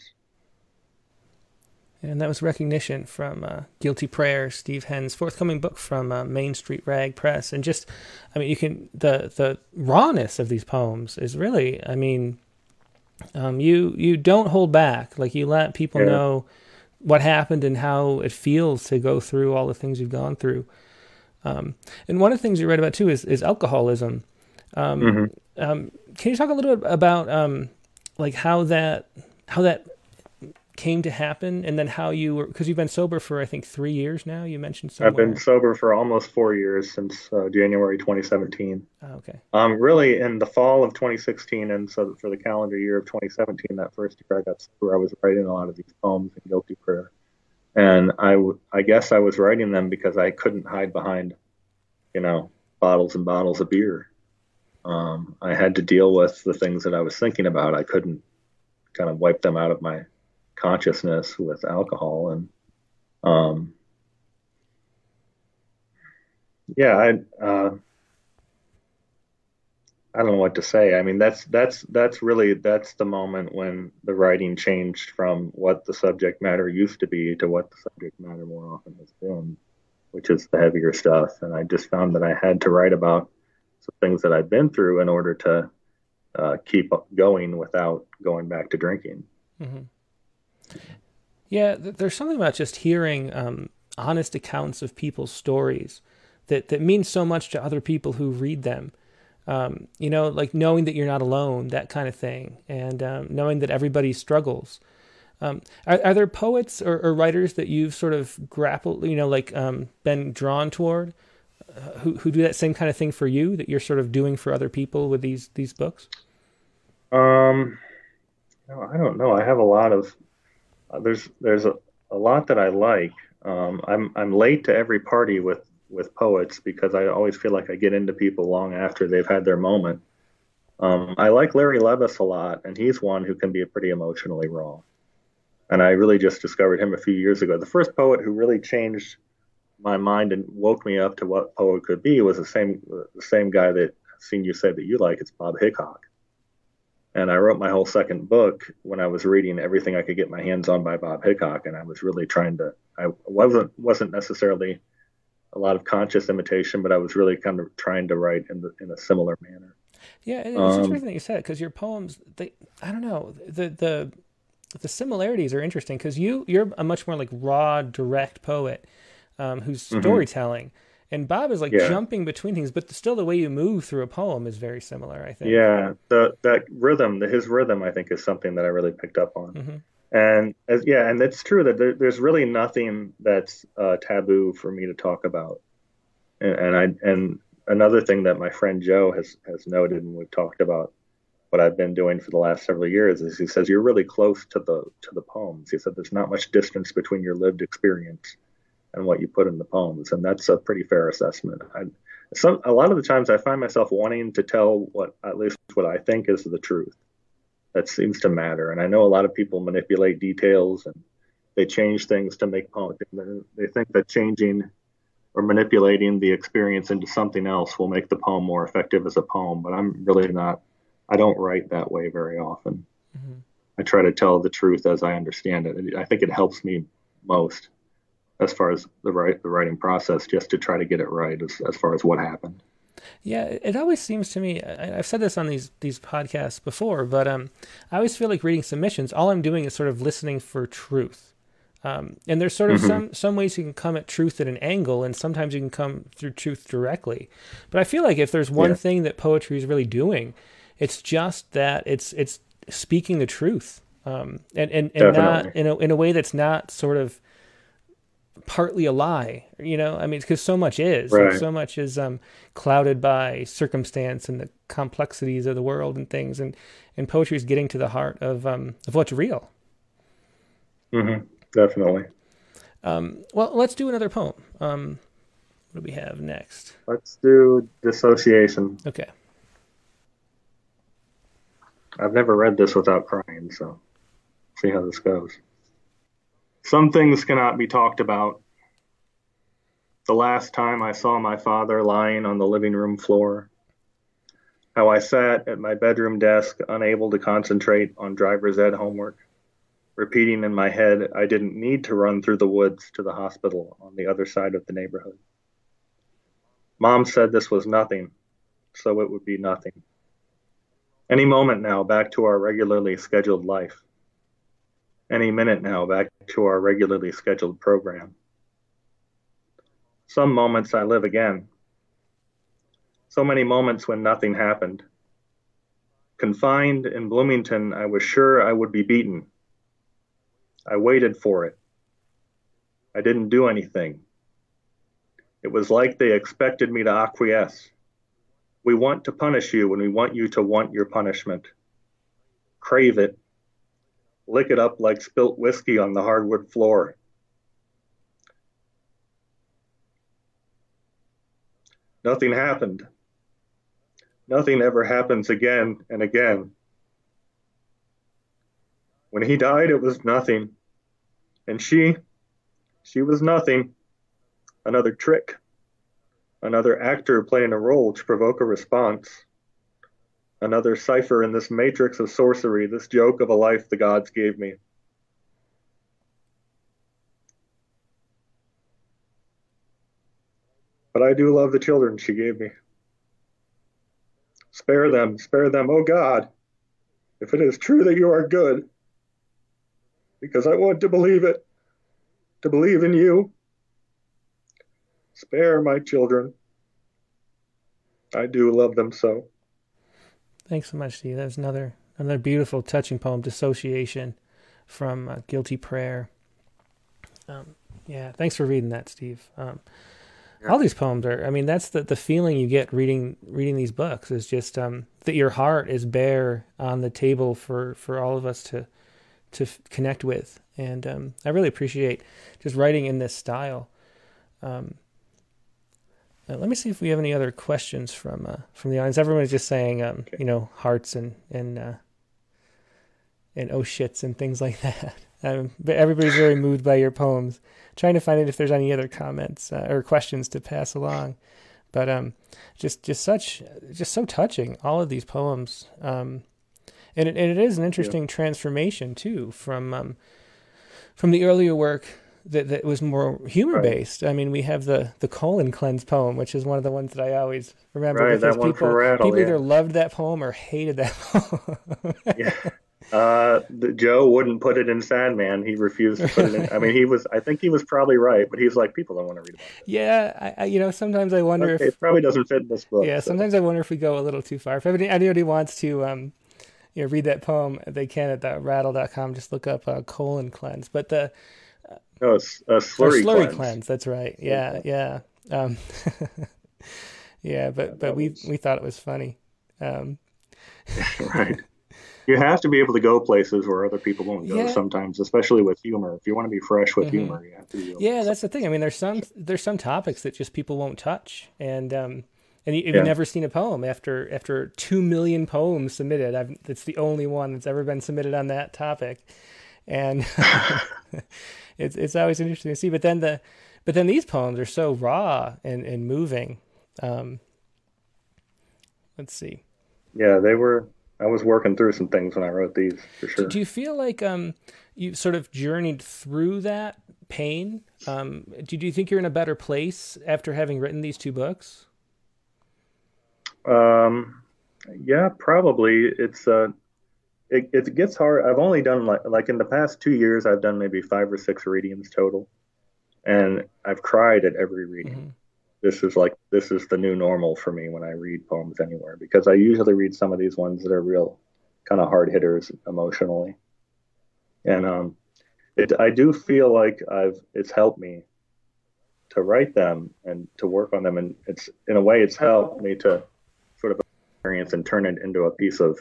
And that was Recognition from uh, Guilty Prayer, Steve Henn's forthcoming book from uh, Main Street Rag Press. And just, I mean, you can, the the rawness of these poems is really, I mean, um, you you don't hold back. Like, you let people yeah. know what happened and how it feels to go through all the things you've gone through. Um, and one of the things you read about, too, is, is alcoholism. Um, mm-hmm. um, can you talk a little bit about, um, like, how that how that came to happen, and then how you were, because you've been sober for I think three years now, you mentioned somewhere. I've been sober for almost four years since uh, January twenty seventeen. Oh, okay. Um, really in the fall of twenty sixteen, and so for the calendar year of twenty seventeen, that first year I got sober, I was writing a lot of these poems in Guilty Prayer, and I, w- I guess I was writing them because I couldn't hide behind, you know, bottles and bottles of beer. Um, I had to deal with the things that I was thinking about. I couldn't kind of wipe them out of my consciousness with alcohol. And um yeah I uh I don't know what to say. I mean, that's that's that's really that's the moment when the writing changed from what the subject matter used to be to what the subject matter more often has been, which is the heavier stuff. And I just found that I had to write about some things that I'd been through in order to uh, keep going without going back to drinking. Mm-hmm. Yeah, there's something about just hearing um, honest accounts of people's stories that, that means so much to other people who read them. Um, you know, like knowing that you're not alone, that kind of thing, and um, knowing that everybody struggles. Um, are, are there poets or, or writers that you've sort of grappled, you know, like um, been drawn toward, uh, who who do that same kind of thing for you that you're sort of doing for other people with these these books? Um, no, I don't know. I have a lot of uh, there's there's a, a lot that I like. Um, I'm I'm late to every party with. with poets because I always feel like I get into people long after they've had their moment. Um, I like Larry Levis a lot, and he's one who can be pretty emotionally raw. And I really just discovered him a few years ago. The first poet who really changed my mind and woke me up to what poet could be was the same the same guy that I've seen you say that you like. It's Bob Hickok. And I wrote my whole second book when I was reading everything I could get my hands on by Bob Hickok, and I was really trying to. I wasn't wasn't necessarily a lot of conscious imitation, but I was really kind of trying to write in the, in a similar manner. Yeah, it's um, interesting that you said it, because your poems, they, I don't know, the the the similarities are interesting, because you you're a much more like raw, direct poet um, who's storytelling, mm-hmm. and Bob is like yeah. jumping between things, but still the way you move through a poem is very similar, I think. Yeah, the that rhythm, the, his rhythm, I think, is something that I really picked up on. Mm-hmm. And as, yeah, and it's true that there, there's really nothing that's uh, taboo for me to talk about. And, and I and another thing that my friend Joe has has noted, and we've talked about what I've been doing for the last several years, is he says you're really close to the to the poems. He said there's not much distance between your lived experience and what you put in the poems, and that's a pretty fair assessment. I, some a lot of the times I find myself wanting to tell what at least what I think is the truth. That seems to matter. And I know a lot of people manipulate details and they change things to make poems. They think that changing or manipulating the experience into something else will make the poem more effective as a poem. But I'm really not, I don't write that way very often. Mm-hmm. I try to tell the truth as I understand it. I think it helps me most as far as the, write, the writing process, just to try to get it right as, as far as what happened. Yeah, it always seems to me, I, I've said this on these, these podcasts before, but um, I always feel like reading submissions, all I'm doing is sort of listening for truth. Um, and there's sort of Mm-hmm. some, some ways you can come at truth at an angle, and sometimes you can come through truth directly. But I feel like if there's one Yeah. thing that poetry is really doing, it's just that it's it's speaking the truth, um, and and, and not Definitely. in a in a way that's not sort of partly a lie. You know, I mean, because so much is, and Right. so much is um, clouded by circumstance and the complexities of the world and things, and and poetry is getting to the heart of um, of what's real. Mm-hmm. Definitely. Um, well, let's do another poem. Um, what do we have next? Let's do Dissociation. Okay. I've never read this without crying, so see how this goes. Some things cannot be talked about. The last time I saw my father lying on the living room floor, how I sat at my bedroom desk, unable to concentrate on driver's ed homework, repeating in my head I didn't need to run through the woods to the hospital on the other side of the neighborhood. Mom said this was nothing, so it would be nothing. Any moment now, back to our regularly scheduled life. Any minute now, back to our regularly scheduled program. Some moments I live again. So many moments when nothing happened. Confined in Bloomington, I was sure I would be beaten. I waited for it. I didn't do anything. It was like they expected me to acquiesce. We want to punish you and we want you to want your punishment. Crave it. Lick it up like spilt whiskey on the hardwood floor. Nothing happened. Nothing ever happens again and again. When he died, it was nothing. And she, she was nothing. Another trick. Another actor playing a role to provoke a response. Another cipher in this matrix of sorcery, this joke of a life the gods gave me. But I do love the children she gave me. Spare them, spare them, oh God, if it is true that you are good, because I want to believe it, to believe in you. Spare my children. I do love them so. Thanks so much, Steve. That's another another beautiful, touching poem, Dissociation, from uh, Guilty Prayer. Um, yeah, thanks for reading that, Steve. Um, Yeah. All these poems are, I mean, that's the, the feeling you get reading reading these books, is just um, that your heart is bare on the table for, for all of us to to f- connect with. And um, I really appreciate just writing in this style. Um, uh, let me see if we have any other questions from uh, from the audience. Everyone's just saying, um, Okay. you know, hearts and and uh, and oh shits and things like that. Um, but everybody's very moved by your poems. Trying to find out if there's any other comments uh, or questions to pass along, but um, just just such just so touching, all of these poems, um, and it, and it is an interesting yeah. transformation too from um, from the earlier work that, that was more humor based. Right. I mean, we have the the colon cleanse poem, which is one of the ones that I always remember, right, because that one people for Rattle, people yeah. either loved that poem or hated that poem. yeah. Uh, the, Joe wouldn't put it in Sandman. He refused to put it in. I mean, he was, I think he was probably right, but he's like, people don't want to read about it. Yeah. I, I, you know, sometimes I wonder okay, if it probably doesn't fit in this book. Yeah. So. Sometimes I wonder if we go a little too far. If anybody, anybody wants to, um, you know, read that poem, they can at the rattle dot com. Just look up uh, colon cleanse, but the, uh, no, it's a slurry, slurry cleanse. cleanse. That's right. Yeah. Yeah. Um, yeah. But, yeah, but we, was... we thought it was funny. Um, right. You have to be able to go places where other people won't go yeah. sometimes, especially with humor. If you want to be fresh with mm-hmm. humor, you have to be Yeah, that's the thing. I mean, there's some there's some topics that just people won't touch. And um, and you, yeah. you've never seen a poem after after two million poems submitted. I've, it's the only one that's ever been submitted on that topic. And it's it's always interesting to see. But then the but then these poems are so raw and, and moving. Um, let's see. Yeah, they were... I was working through some things when I wrote these, for sure. Do you feel like um, you sort of journeyed through that pain? Um, do, do you think you're in a better place after having written these two books? Um, yeah, probably. It's uh, it, it gets hard. I've only done like like in the past two years, I've done maybe five or six readings total, and I've cried at every reading. Hmm. This is like this is the new normal for me when I read poems anywhere because I usually read some of these ones that are real kind of hard hitters emotionally, and um, it I do feel like I've it's helped me to write them and to work on them, and it's in a way it's helped me to sort of experience and turn it into a piece of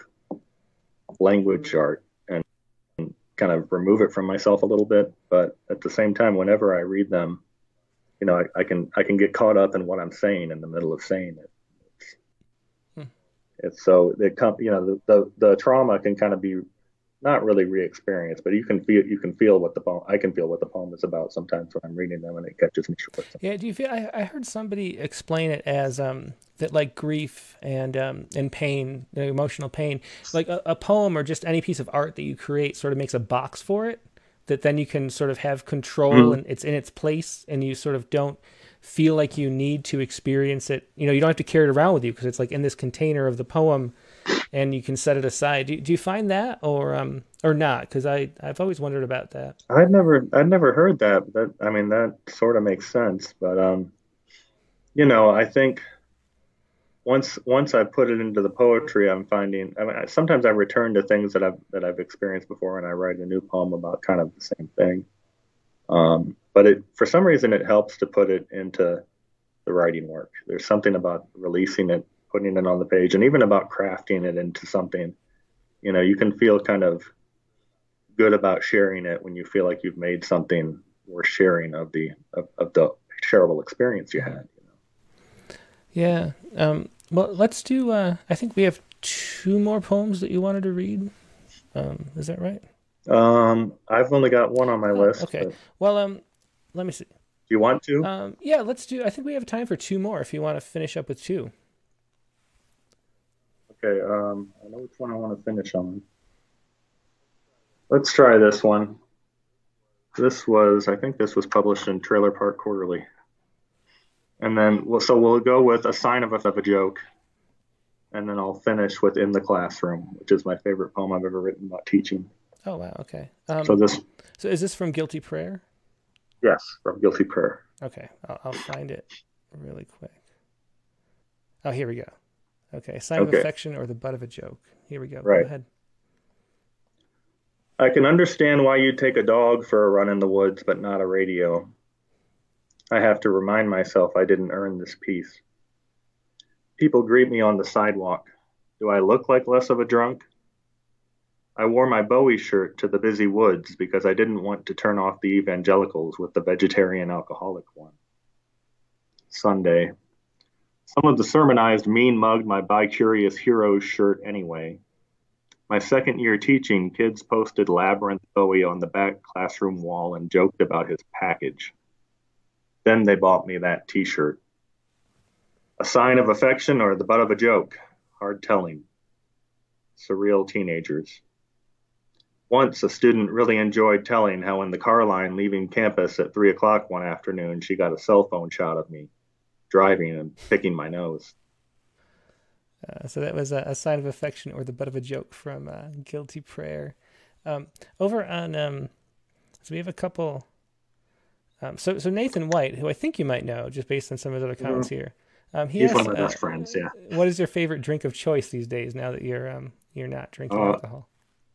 language art and kind of remove it from myself a little bit. But at the same time, whenever I read them, you know, I, I can I can get caught up in what I'm saying in the middle of saying it. It's, Hmm. it's so it come you know the, the the trauma can kind of be not really re-experienced, but you can feel you can feel what the poem I can feel what the poem is about sometimes when I'm reading them and it catches me short. Yeah, do you feel? I, I heard somebody explain it as um, that, like grief and um, and pain, you know, emotional pain, like a, a poem or just any piece of art that you create, sort of makes a box for it. That then you can sort of have control Mm-hmm. and it's in its place, and you sort of don't feel like you need to experience it. You know, you don't have to carry it around with you because it's like in this container of the poem, and you can set it aside. Do, do you find that, or um, or not? Because I I've always wondered about that. I'd never I'd never heard that. That I mean that sort of makes sense, but um, you know, I think once once I put it into the poetry, I'm finding. I mean, I- sometimes I return to things that I've that I've experienced before, and I write a new poem about kind of the same thing. Um, but it for some reason it helps to put it into the writing work. There's something about releasing it, putting it on the page, and even about crafting it into something. You know, you can feel kind of good about sharing it when you feel like you've made something worth sharing of the of, of the shareable experience you had. You Yeah. Um, well, let's do. Uh, I think we have two more poems that you wanted to read. Um, is that right? know? Um, I've only got one on my Oh, list, okay. but do Well, um, let me see. you want to? Um, yeah, let's do. I think we have time for two more if you want to finish up with two. Okay. Um, I know which one I want to finish on. Let's try this one. This was, I think, this was published in Trailer Park Quarterly, and then well, so we'll go with a sign of a, of a joke, and then I'll finish with in the classroom, which is my favorite poem I've ever written about teaching. Oh wow. Okay. So Um, this, so is this from Guilty Prayer? yes, from Guilty Prayer. Okay, I'll, I'll find it really quick. Oh, here we go. Okay, sign of Okay, affection or the butt of a joke. Here we go. Go right. ahead. I can understand why you'd take a dog for a run in the woods, but not a radio. I have to remind myself I didn't earn this peace. People greet me on the sidewalk. Do I look like less of a drunk? I wore my Bowie shirt to the busy woods because I didn't want to turn off the evangelicals with the vegetarian alcoholic one. Sunday. Some of the sermonized mean mugged my Bi-Curious Heroes shirt anyway. My second year teaching, kids posted Labyrinth Bowie on the back classroom wall and joked about his package. Then they bought me that t-shirt. A sign of affection or the butt of a joke? Hard telling. Surreal teenagers. Once, a student really enjoyed telling how in the car line leaving campus at three o'clock one afternoon, she got a cell phone shot of me, driving and picking my nose. Uh, so that was a, a sign of affection or the butt of a joke from uh, Guilty Prayer. Um, over on, um, so we have a couple. Um, so so Nathan White, who I think you might know just based on some of his other comments Mm-hmm. here, um, he He's asked, one of my uh, best friends, yeah. what is your favorite drink of choice these days? Now that you're um, you're not drinking Uh, alcohol.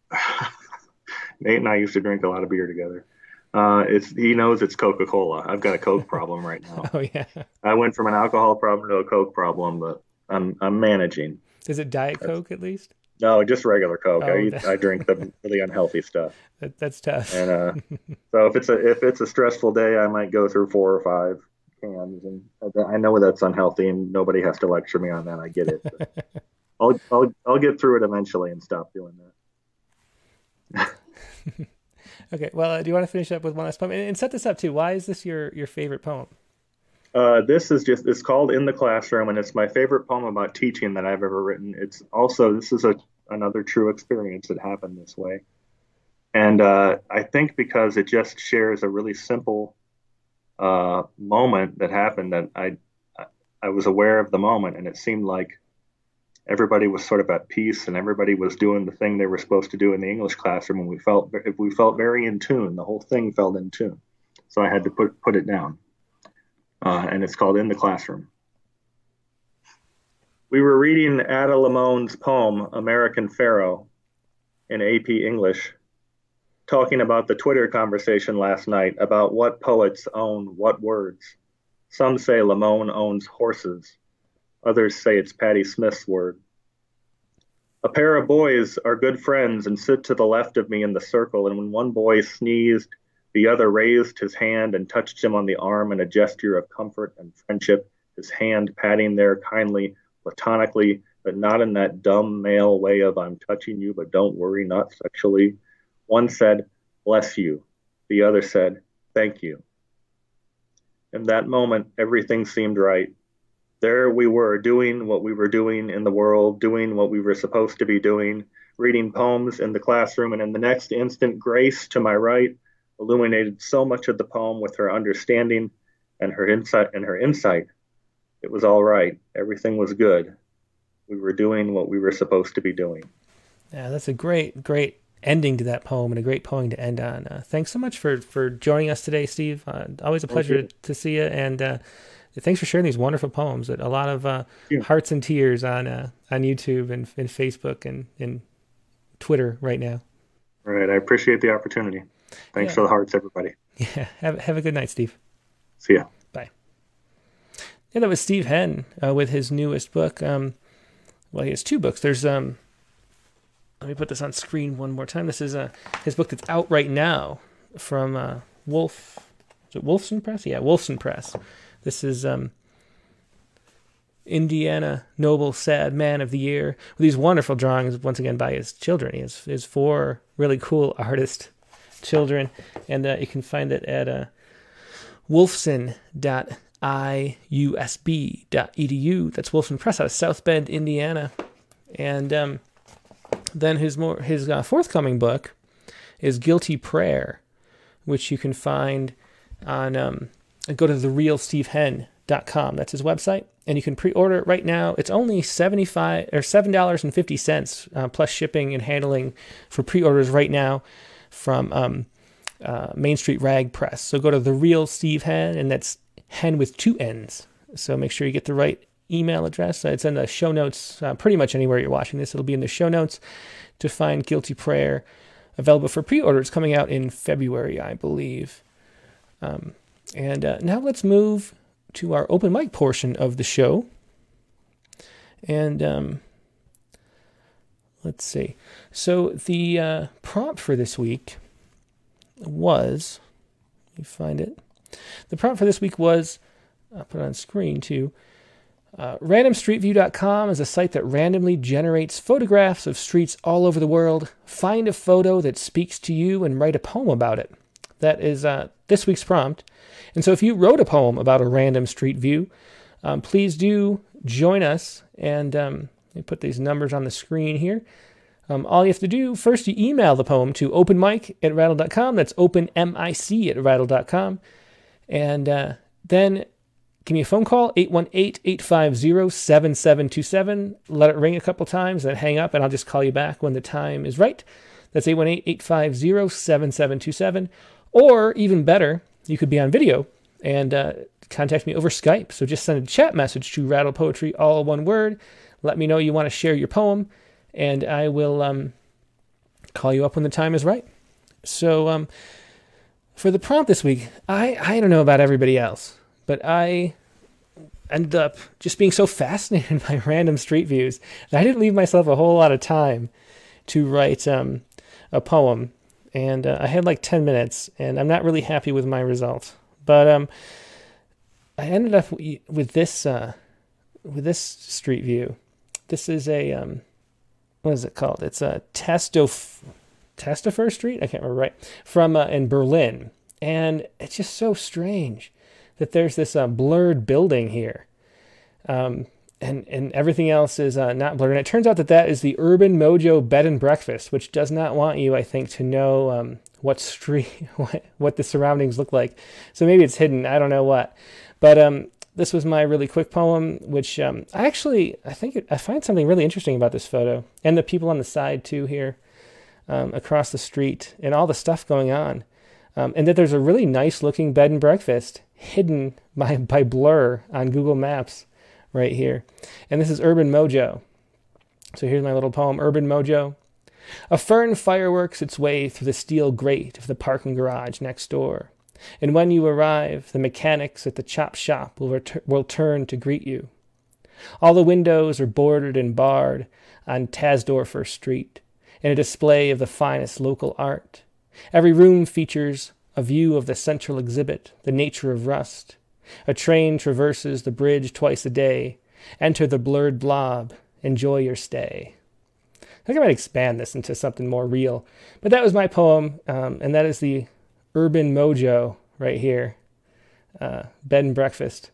Nate and I used to drink a lot of beer together. Uh, it's he knows it's Coca-Cola. I've got a Coke problem right now. Oh yeah, I went from an alcohol problem to a Coke problem, but I'm I'm managing. is it Diet That's, Coke at least? no, just regular Coke. I Oh, eat, I drink the really unhealthy stuff, that, that's tough. and uh, so if it's a if it's a stressful day, I might go through four or five cans, and I know that's unhealthy, and nobody has to lecture me on that. I get it. But I'll I'll I'll get through it eventually and stop doing that. Okay, well, uh, do you want to finish up with one last poem and, and set this up too? Why is this your your favorite poem? Uh, this is just it's called In the Classroom, and it's my favorite poem about teaching that I've ever written. It's also this is a another true experience that happened this way, and uh, I think because it just shares a really simple uh, moment that happened that I I was aware of the moment, and it seemed like everybody was sort of at peace and everybody was doing the thing they were supposed to do in the English classroom. And we felt, we felt very in tune. The whole thing felt in tune. So I had to put, put it down. Uh, and it's called In the Classroom. We were reading Ada Limon's poem, American Pharaoh, in A P English, talking about the Twitter conversation last night about what poets own what words. Some say Limon owns horses. Others say it's Patti Smith's word. A pair of boys are good friends and sit to the left of me in the circle, and when one boy sneezed, the other raised his hand and touched him on the arm in a gesture of comfort and friendship, his hand patting there kindly, platonically, but not in that dumb male way of I'm touching you, but don't worry, not sexually. One said, bless you. The other said, thank you. In that moment, everything seemed right. There we were, doing what we were doing in the world, doing what we were supposed to be doing, reading poems in the classroom, and in the next instant, Grace, to my right, illuminated so much of the poem with her understanding and her insight and her insight. It was all right. Everything was good. We were doing what we were supposed to be doing. Yeah, that's a great, great ending to that poem and a great poem to end on. Uh, thanks so much for, for joining us today, Steve. Uh, always a pleasure to see you. And uh, thanks for sharing these wonderful poems. That a lot of uh, yeah. hearts and tears on uh, on YouTube and, and Facebook and, and Twitter right now. All right. I appreciate the opportunity. Thanks yeah. for the hearts, everybody. Yeah. Have, have a good night, Steve. See ya. Bye. Yeah, that was Steve Henn uh, with his newest book. Um, well, he has two books. There's um, let me put this on screen one more time. This is uh, his book that's out right now from uh, Wolf. Is it Wolfson Press? Yeah, Wolfson Press. This is um, Indiana Noble Sad Man of the Year, with these wonderful drawings, once again, by his children. He has his four really cool artist children, and uh, you can find it at uh, wolfson dot I U S B dot E D U. That's Wolfson Press out of South Bend, Indiana. And um, then his more his uh, forthcoming book is Guilty Prayer, which you can find on... Um, go to the real steve henn dot com. That's his website, and you can pre-order it right now. It's only seventy-five or seven dollars and fifty cents uh, plus shipping and handling for pre-orders right now from um, uh, Main Street Rag Press. So go to the real Steve Henn, and that's Henn with two N's. So make sure you get the right email address. Uh, it's in the show notes. Uh, pretty much anywhere you're watching this, it'll be in the show notes to find Guilty Prayer, available for pre-order. It's coming out in February, I believe. Um, And uh, now let's move to our open mic portion of the show. And um, let's see. So the uh, prompt for this week was, let me find it. The prompt for this week was, I'll put it on screen too. Uh, random street view dot com is a site that randomly generates photographs of streets all over the world. Find a photo that speaks to you and write a poem about it. That is uh, this week's prompt. And so if you wrote a poem about a random street view, um, please do join us. And um, let me put these numbers on the screen here. Um, all you have to do, first you email the poem to openmic at rattle dot com. That's openmic at rattle dot com. And uh, then give me a phone call, eight one eight, eight five zero, seven seven two seven. Let it ring a couple times, then hang up, and I'll just call you back when the time is right. That's eight one eight, eight five zero, seven seven two seven. Or even better, you could be on video and uh, contact me over Skype. So just send a chat message to Rattle Poetry, all one word. Let me know you want to share your poem, and I will um, call you up when the time is right. So um, for the prompt this week, I, I don't know about everybody else, but I ended up just being so fascinated by random street views that I didn't leave myself a whole lot of time to write um, a poem. And uh, I had like ten minutes, and I'm not really happy with my result. But um, I ended up w- with this uh, with this street view. This is a um, what is it called? It's a Testof Testafer Street. I can't remember right from uh, in Berlin, and it's just so strange that there's this uh, blurred building here. Um, And and everything else is uh, not blurred. And it turns out that that is the Urban Mojo Bed and Breakfast, which does not want you, I think, to know um, what street, what, what the surroundings look like. So maybe it's hidden. I don't know what. But um, this was my really quick poem, which um, I actually, I think it, I find something really interesting about this photo and the people on the side too here, um, across the street, and all the stuff going on. Um, and that there's a really nice looking bed and breakfast hidden by, by blur on Google Maps right here. And this is Urban Mojo. So here's my little poem, Urban Mojo. A fern fireworks its way through the steel grate of the parking garage next door. And when you arrive, the mechanics at the chop shop will, ret- will turn to greet you. All the windows are bordered and barred on Tasdorfer Street, in a display of the finest local art. Every room features a view of the central exhibit, the nature of rust. A train traverses the bridge twice a day. Enter the blurred blob. Enjoy your stay. I think I might expand this into something more real. But that was my poem, um, and that is the Urban Mojo right here. Uh, bed and breakfast.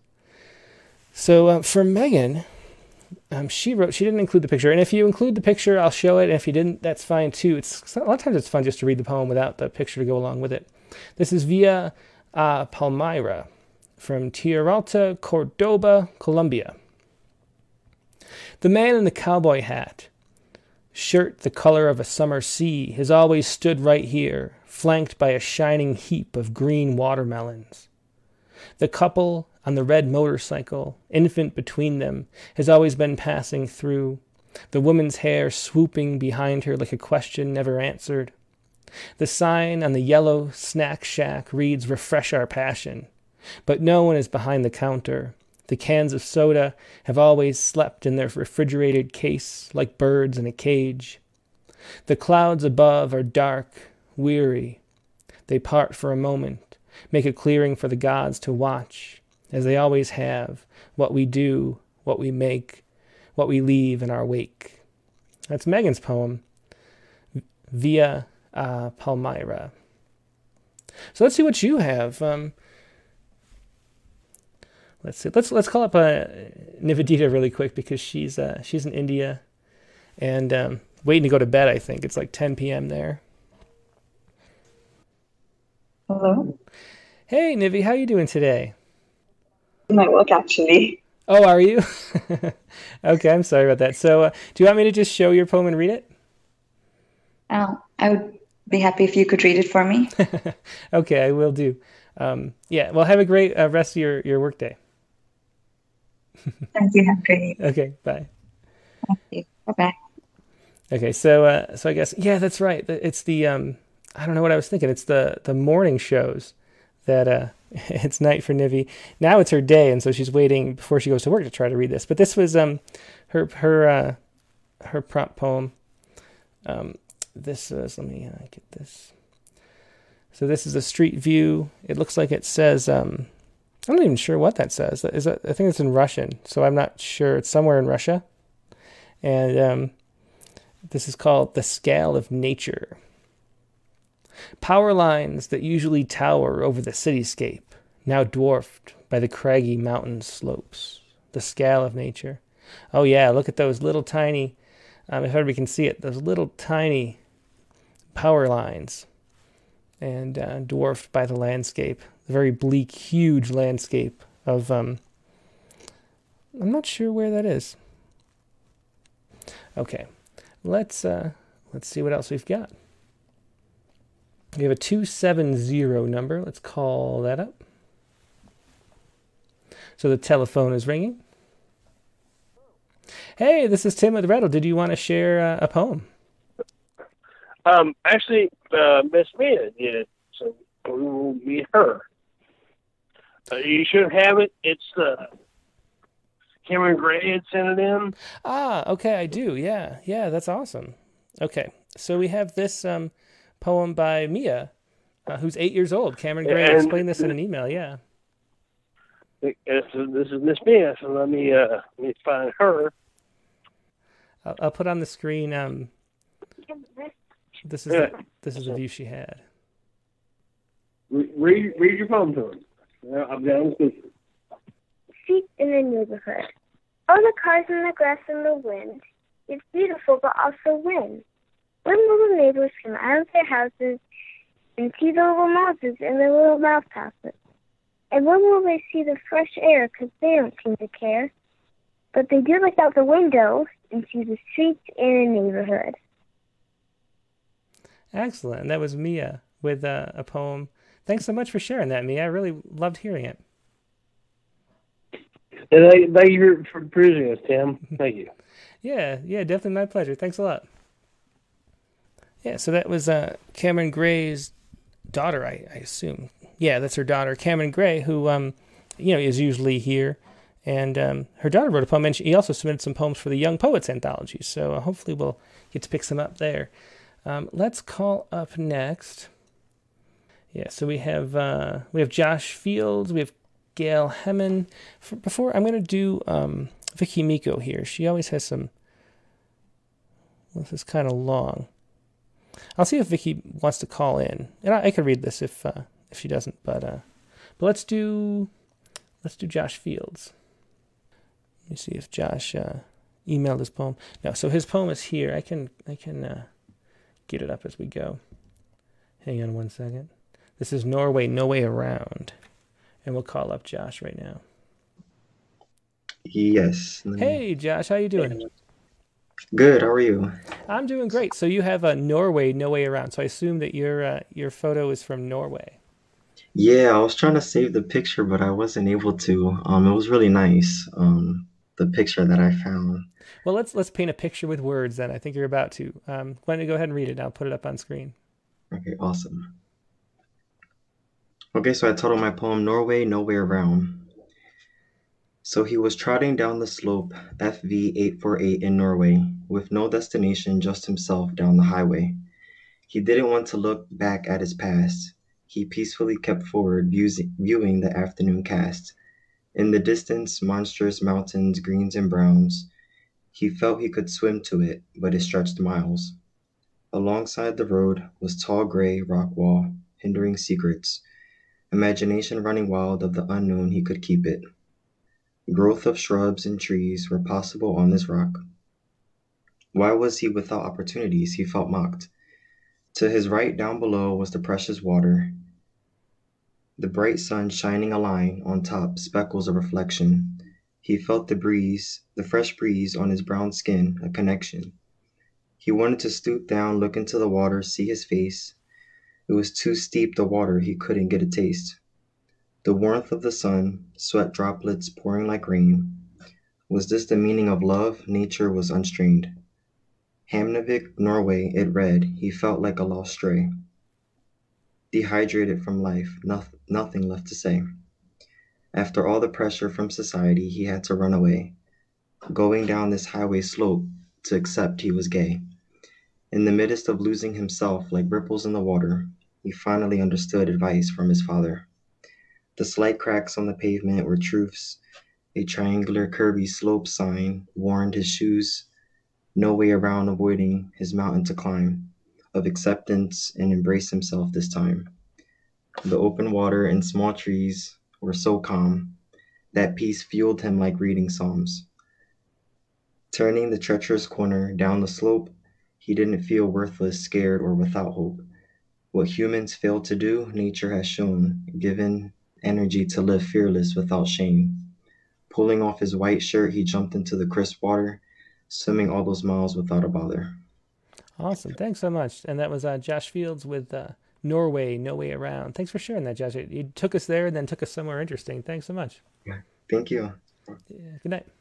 So uh, for Megan, um, she wrote, she didn't include the picture. And if you include the picture, I'll show it. And if you didn't, that's fine too. It's a lot of times it's fun just to read the poem without the picture to go along with it. This is Via uh, Palmyra from Tierra Alta, Cordoba, Colombia. The man in the cowboy hat, shirt the color of a summer sea, has always stood right here, flanked by a shining heap of green watermelons. The couple on the red motorcycle, infant between them, has always been passing through, the woman's hair swooping behind her like a question never answered. The sign on the yellow snack shack reads, "Refresh our passion," but no one is behind the counter. The cans of soda have always slept in their refrigerated case like birds in a cage. The clouds above are dark, weary. They part for a moment, make a clearing for the gods to watch, as they always have, what we do, what we make, what we leave in our wake. That's Megan's poem, Via uh, Palmyra. So let's see what you have. Um, let's see. Let's let's call up uh, Nivedita really quick because she's uh, she's in India and um, waiting to go to bed. I think it's like ten p.m. there. Hello. Hey, Nivi, how you doing today? My work, actually. Oh, are you? Okay, I'm sorry about that. So, uh, do you want me to just show your poem and read it? Oh, I would be happy if you could read it for me. Okay, I will do. Um, yeah, well, have a great uh, rest of your, your workday. Thank you. Have a great evening. Okay, bye. Thank you. Bye-bye. Okay, so uh, so I guess, yeah, that's right. It's the, um, I don't know what I was thinking. It's the, the morning shows that uh, it's night for Nivi. Now it's her day, and so she's waiting before she goes to work to try to read this. But this was um, her her uh, her prompt poem. Um, this is, let me uh, get this. So this is a street view. It looks like it says, um, I'm not even sure what that says. Is that, I think it's in Russian, so I'm not sure. It's somewhere in Russia. And um, this is called The Scale of Nature. Power lines that usually tower over the cityscape, now dwarfed by the craggy mountain slopes. The scale of nature. Oh yeah, look at those little tiny, um, if everybody can see it, those little tiny power lines. And uh, dwarfed by the landscape. The very bleak, huge landscape of, um, I'm not sure where that is. Okay, let's, uh, let's see what else we've got. We have a two seven zero number. Let's call that up. So the telephone is ringing. Hey, this is Tim with Rattle. Did you want to share uh, a poem? Um, actually, uh, Miss Mia did, so we will meet her. Uh, you should have it. It's uh, Cameron Gray had sent it in. Ah, okay, I do. Yeah, yeah, that's awesome. Okay, so we have this um, poem by Mia, uh, who's eight years old. Cameron Gray And explained this in an email. Yeah. This is, this is Miss Mia, so let me uh, let me find her. I'll, I'll put on the screen. Um, this is Yeah. the, this is the view she had. Re- Read read your poem to him. Yeah, I'm down with it. Street in the neighborhood. All the cars and the grass and the wind. It's beautiful, but also wind. When little neighbors come out of their houses and see the little mouses and the little mouse passes. And when will they see the fresh air? 'Cause they don't seem to care. But they do look out the window and see the streets and the neighborhood. Excellent. And that was Mia with uh, a poem. Thanks so much for sharing that, Mia. I really loved hearing it. And thank, thank you for producing us, Tim. Thank you. Yeah, yeah, definitely my pleasure. Thanks a lot. Yeah, so that was uh, Cameron Gray's daughter, I, I assume. Yeah, that's her daughter, Cameron Gray, who, um, you know, is usually here. And um, her daughter wrote a poem, and she also submitted some poems for the Young Poets Anthology. So uh, hopefully we'll get to pick some up there. Um, let's call up next. Yeah, so we have uh, we have Josh Fields, we have Gail Hemmen. For, before I'm going to do um, Vicky Miko here. She always has some. Well, this is kind of long. I'll see if Vicky wants to call in, and I, I could read this if uh, if she doesn't. But uh, but let's do let's do Josh Fields. Let me see if Josh uh, emailed his poem. No, so his poem is here. I can I can uh, get it up as we go. Hang on one second. This is Norway, No Way Around, and we'll call up Josh right now. Yes. Hey, Josh, how you doing? Good. How are you? I'm doing great. So you have a uh, Norway, No Way Around. So I assume that your uh, your photo is from Norway. Yeah, I was trying to save the picture, but I wasn't able to. Um, it was really nice. Um, the picture that I found. Well, let's let's paint a picture with words. Then I think you're about to. Um, why don't you go ahead and read it? I'll put it up on screen. Okay, awesome. Okay, so I titled my poem Norway, No Way Around. So he was trotting down the slope F V eight forty-eight in Norway, with no destination, just himself down the highway. He didn't want to look back at his past. He peacefully kept forward, viewing the afternoon cast. In the distance, monstrous mountains, greens and browns. He felt he could swim to it, but it stretched miles. Alongside the road was tall gray rock wall, hindering secrets. Imagination running wild of the unknown, he could keep it. Growth of shrubs and trees were possible on this rock. Why was he without opportunities? He felt mocked. To his right down below was the precious water. The bright sun shining a line on top, speckles of reflection. He felt the breeze, the fresh breeze on his brown skin, a connection. He wanted to stoop down, look into the water, see his face. It was too steep, the water, he couldn't get a taste. The warmth of the sun, sweat droplets pouring like rain. Was this the meaning of love? Nature was unstrained. Hamnevik, Norway, it read. He felt like a lost stray. Dehydrated from life, no- nothing left to say. After all the pressure from society, he had to run away. Going down this highway slope to accept he was gay. In the midst of losing himself like ripples in the water, he finally understood advice from his father. The slight cracks on the pavement were truths. A triangular curvy slope sign warned his shoes. No way around avoiding his mountain to climb, of acceptance and embrace himself this time. The open water and small trees were so calm. That peace fueled him like reading psalms. Turning the treacherous corner down the slope, he didn't feel worthless, scared, or without hope. What humans fail to do, nature has shown, given energy to live fearless without shame. Pulling off his white shirt, he jumped into the crisp water, swimming all those miles without a bother. Awesome. Thanks so much. And that was uh, Josh Fields with uh, Norway, No Way Around. Thanks for sharing that, Josh. You took us there and then took us somewhere interesting. Thanks so much. Yeah, thank you. Yeah, good night.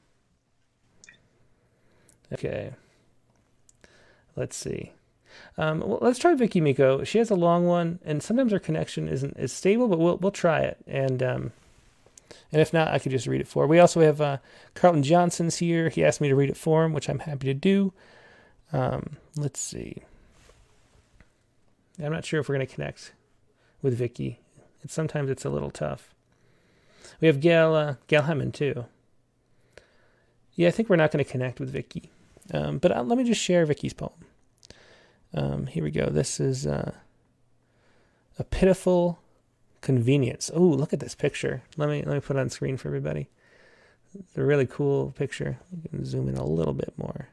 Okay. Let's see. Um, well, let's try Vicky Miko. She has a long one, and sometimes her connection isn't as stable, but we'll we'll try it. And um, and if not, I could just read it for her. We also have uh, Carlton Johnson's here. He asked me to read it for him, which I'm happy to do. Um, let's see. I'm not sure if we're going to connect with Vicky. It's, sometimes it's a little tough. We have Gail uh, Gail Hemmen too. Yeah, I think we're not going to connect with Vicky. Um, but uh, let me just share Vicky's poem. Um, here we go. This is uh, A Pitiful Convenience. Oh, look at this picture. Let me let me put it on screen for everybody. It's a really cool picture. We can zoom in a little bit more.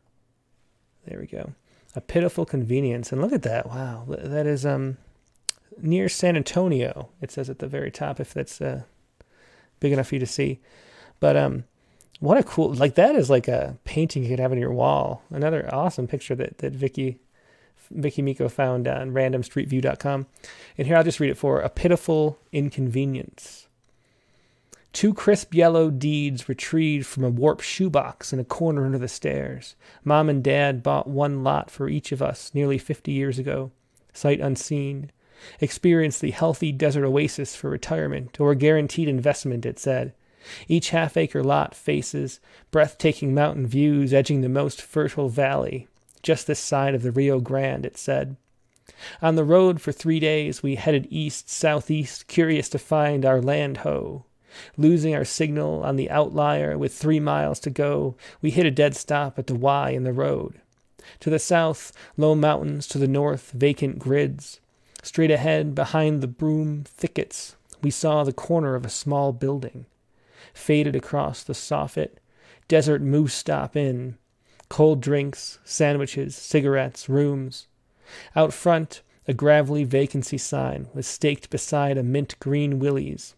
There we go. A Pitiful Convenience. And look at that. Wow. That is um near San Antonio. It says at the very top, if that's uh, big enough for you to see. But um, what a cool, like that is like a painting you could have on your wall. Another awesome picture that, that Vicky, Vicky Miko found on random street view dot com. And here I'll just read it for a pitiful inconvenience. Two crisp yellow deeds retrieved from a warped shoebox in a corner under the stairs. Mom and Dad bought one lot for each of us nearly fifty years ago. Sight unseen. Experience the healthy desert oasis for retirement or a guaranteed investment, it said. Each half-acre lot faces breathtaking mountain views edging the most fertile valley, just this side of the Rio Grande, it said. On the road for three days, we headed east-southeast, curious to find our land hoe. Losing our signal on the outlier with three miles to go, we hit a dead stop at the Y in the road. To the south, low mountains. To the north, vacant grids. Straight ahead, behind the broom thickets, we saw the corner of a small building. Faded across the soffit, Desert Moose Stop Inn. Cold drinks, sandwiches, cigarettes, rooms. Out front, a gravelly vacancy sign was staked beside a mint green Willys.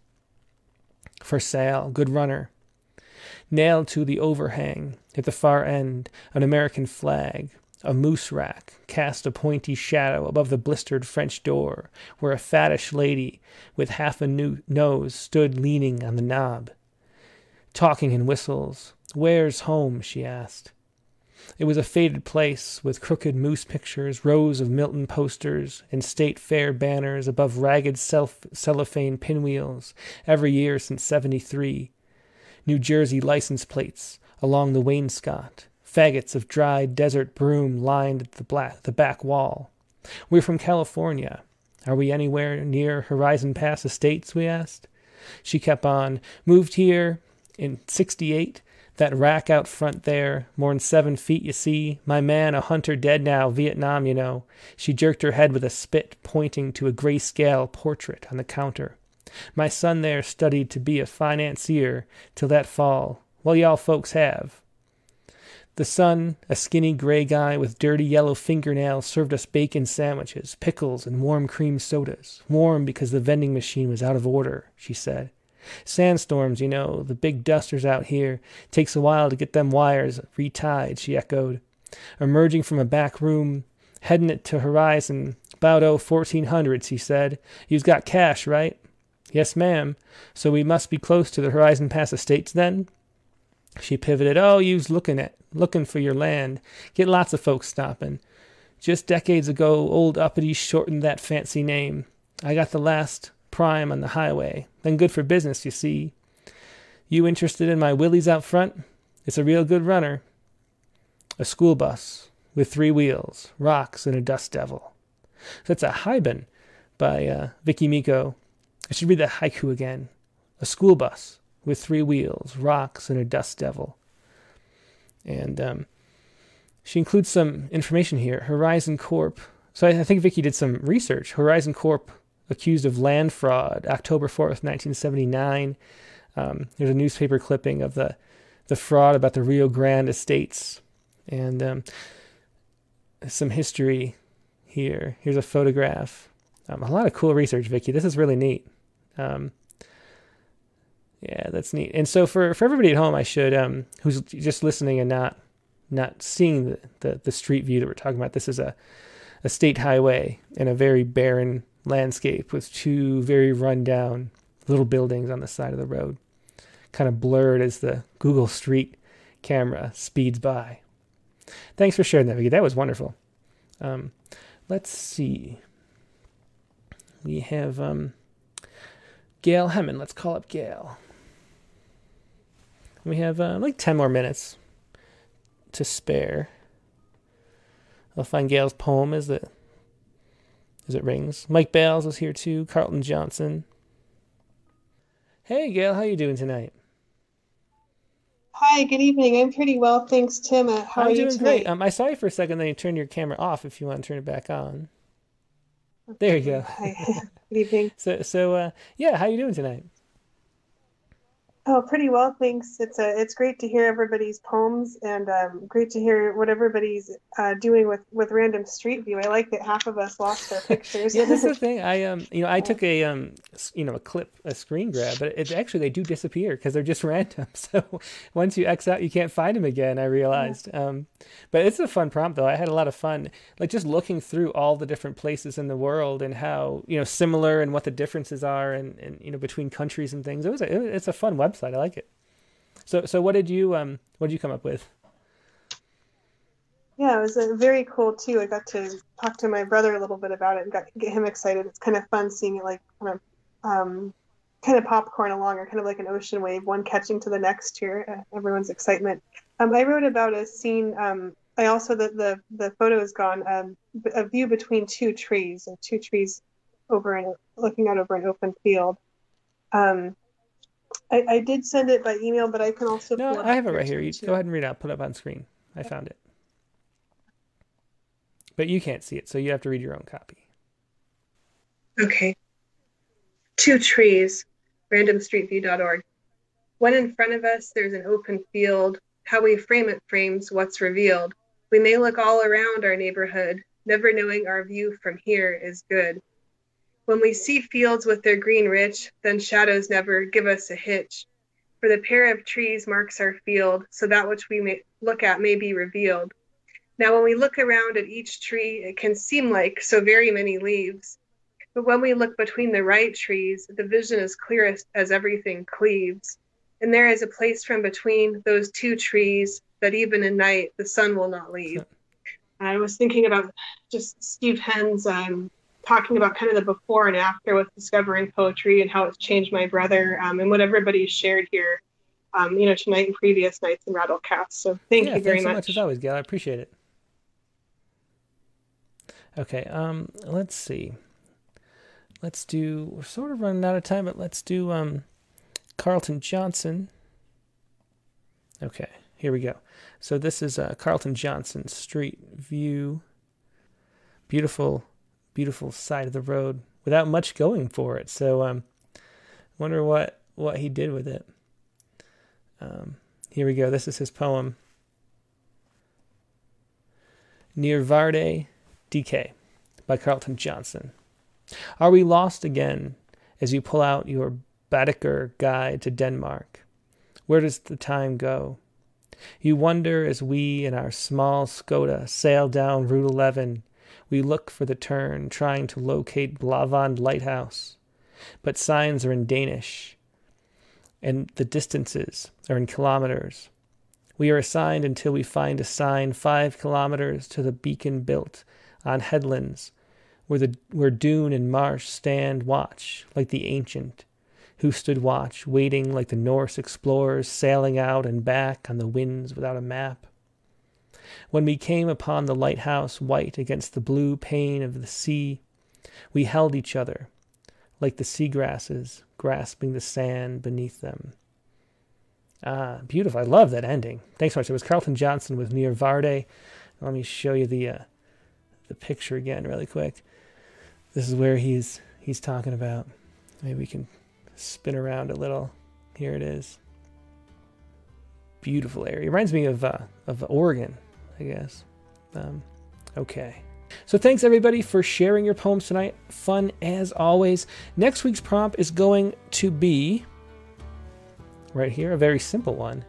For sale, good runner. Nailed to the overhang, at the far end, an American flag. A moose rack cast a pointy shadow above the blistered French door, where a fattish lady with half a new nose stood leaning on the knob. Talking in whistles. Where's home? She asked. It was a faded place, with crooked moose pictures, rows of Milton posters, and state fair banners above ragged self- cellophane pinwheels, every year since seventy-three. New Jersey license plates along the wainscot. Faggots of dried desert broom lined the, black, the back wall. We're from California. Are we anywhere near Horizon Pass Estates, we asked. She kept on. Moved here in sixty-eight. That rack out front there, more'n seven feet, you see. My man, a hunter, dead now, Vietnam, you know. She jerked her head with a spit, pointing to a grayscale portrait on the counter. My son there studied to be a financier till that fall. Well, y'all folks have. The son, a skinny gray guy with dirty yellow fingernails, served us bacon sandwiches, pickles, and warm cream sodas. Warm because the vending machine was out of order, she said. Sandstorms, you know, the big dusters out here. Takes a while to get them wires retied, she echoed. Emerging from a back room, heading it to Horizon, about oh fourteen hundreds, he said. You've got cash, right? Yes, ma'am. So we must be close to the Horizon Pass Estates, then? She pivoted. Oh, you's looking at, looking for your land. Get lots of folks stopping. Just decades ago, old Uppity shortened that fancy name. I got the last prime on the highway. Then good for business, you see. You interested in my Willys out front? It's a real good runner. A school bus with three wheels, rocks, and a dust devil. That's a Haibun by uh, Vicky Miko. I should read the haiku again. A school bus with three wheels, rocks, and a dust devil. And um, she includes some information here. Horizon Corp. So I, I think Vicky did some research. Horizon Corp accused of land fraud, October fourth, nineteen seventy-nine. Um, there's a newspaper clipping of the, the fraud about the Rio Grande estates. And um, some history here. Here's a photograph. Um, a lot of cool research, Vicky. This is really neat. Um, yeah, that's neat. And so for, for everybody at home, I should, um, who's just listening and not not seeing the, the, the street view that we're talking about, this is a, a state highway and a very barren landscape with two very run-down little buildings on the side of the road, kind of blurred as the Google Street camera speeds by. Thanks for sharing that, Vicky. That was wonderful. Um, let's see. We have um, Gail Hemmon. Let's call up Gail. We have uh, like ten more minutes to spare. I'll find Gail's poem as the as it rings. Mike Bales is here too. Carlton Johnson. Hey, Gail, how you doing tonight? Hi, good evening. I'm pretty well, thanks, Tim. Uh, how I'm are you doing tonight? great. Um, I saw you for a second, then you turned your camera off. If you want to turn it back on. There you go. Hi. Good evening. So, so uh, yeah, how you doing tonight? Oh, pretty well, thanks. It's a, it's great to hear everybody's poems, and um, great to hear what everybody's uh, doing with, with Random Street View. I like that half of us lost our pictures. Yeah, this is the thing. I um, you know, I took a um, s- you know, a clip, a screen grab, but it's actually they do disappear because they're just random. So once you X out, you can't find them again. I realized. Um, but it's a fun prompt though. I had a lot of fun, like just looking through all the different places in the world and how you know similar and what the differences are, and, and you know between countries and things. It was a, it, it's a fun website. I like it. So so what did you um what did you come up with? Yeah, it was uh, very cool too. I got to talk to my brother a little bit about it and got to get him excited. It's kind of fun seeing it like kind of um, kind of popcorn along, or kind of like an ocean wave, one catching to the next here. Uh, everyone's excitement. Um, I wrote about a scene. Um, I also the the the photo is gone. Um, a view between two trees, and two trees over and looking out over an open field. Um, I, I did send it by email, but I can also No, pull it I have up it right here. You too. go ahead and read it out. Put it up on screen. I found it. But you can't see it, so you have to read your own copy. Okay. Two trees, random street view dot org. One in front of us, there's an open field. How we frame it frames what's revealed. We may look all around our neighborhood, never knowing our view from here is good. When we see fields with their green rich, then shadows never give us a hitch. For the pair of trees marks our field, so that which we may look at may be revealed. Now when we look around at each tree, it can seem like so very many leaves. But when we look between the right trees, the vision is clearest as everything cleaves. And there is a place from between those two trees that even in night the sun will not leave. I was thinking about just Steve Henn's um, talking about kind of the before and after with discovering poetry and how it's changed my brother, um, and what everybody's shared here, um, you know, tonight and previous nights in Rattlecast. So thank yeah, you very thanks so much. much as always, Gail. I appreciate it. Okay, um, let's see. Let's do, we're sort of running out of time, but let's do um, Carlton Johnson. Okay, here we go. So this is uh, Carlton Johnson Street View. Beautiful, beautiful side of the road without much going for it. So um, wonder what, what he did with it. Um, here we go. This is his poem. Nirvarde D K by Carlton Johnson. Are we lost again as you pull out your Baedeker guide to Denmark? Where does the time go? You wonder as we in our small Skoda sail down Route eleven. We look for the turn, trying to locate Blavand Lighthouse. But signs are in Danish, and the distances are in kilometers. We are assigned until we find a sign five kilometers to the beacon built on headlands, where the where dune and marsh stand watch like the ancient, who stood watch, waiting like the Norse explorers sailing out and back on the winds without a map. When we came upon the lighthouse white against the blue pane of the sea, we held each other like the seagrasses grasping the sand beneath them. Ah, beautiful. I love that ending. Thanks so much. It was Carlton Johnson with Nirvarde. Let me show you the uh, the picture again really quick. This is where he's he's talking about. Maybe we can spin around a little. Here it is. Beautiful area. It reminds me of uh, of Oregon, I guess. Um, okay. So thanks everybody for sharing your poems tonight. Fun as always. Next week's prompt is going to be right here, a very simple one.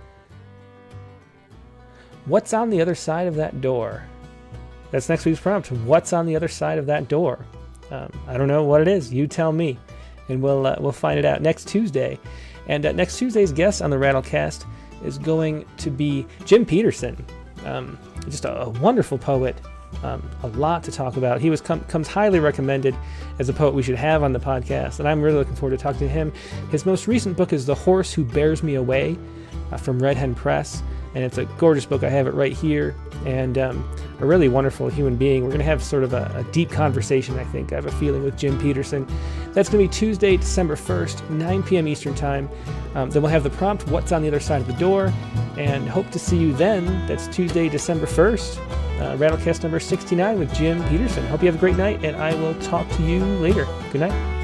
What's on the other side of that door? That's next week's prompt. What's on the other side of that door? Um, I don't know what it is. You tell me, and we'll uh, we'll find it out next Tuesday. And uh, next Tuesday's guest on the Rattlecast is going to be Jim Peterson. Um, just a, a wonderful poet. Um, a lot to talk about. He was com- comes highly recommended as a poet we should have on the podcast, and I'm really looking forward to talking to him. His most recent book is The Horse Who Bears Me Away uh, from Red Hen Press, and it's a gorgeous book. I have it right here, and um, a really wonderful human being. We're going to have sort of a, a deep conversation, I think. I have a feeling with Jim Peterson. That's going to be Tuesday, December first, nine p.m. Eastern Time. Um, then we'll have the prompt, What's on the Other Side of the Door? And hope to see you then. That's Tuesday, December first. Uh, Rattlecast number sixty-nine with Jim Peterson. Hope you have a great night, and I will talk to you later. Good night.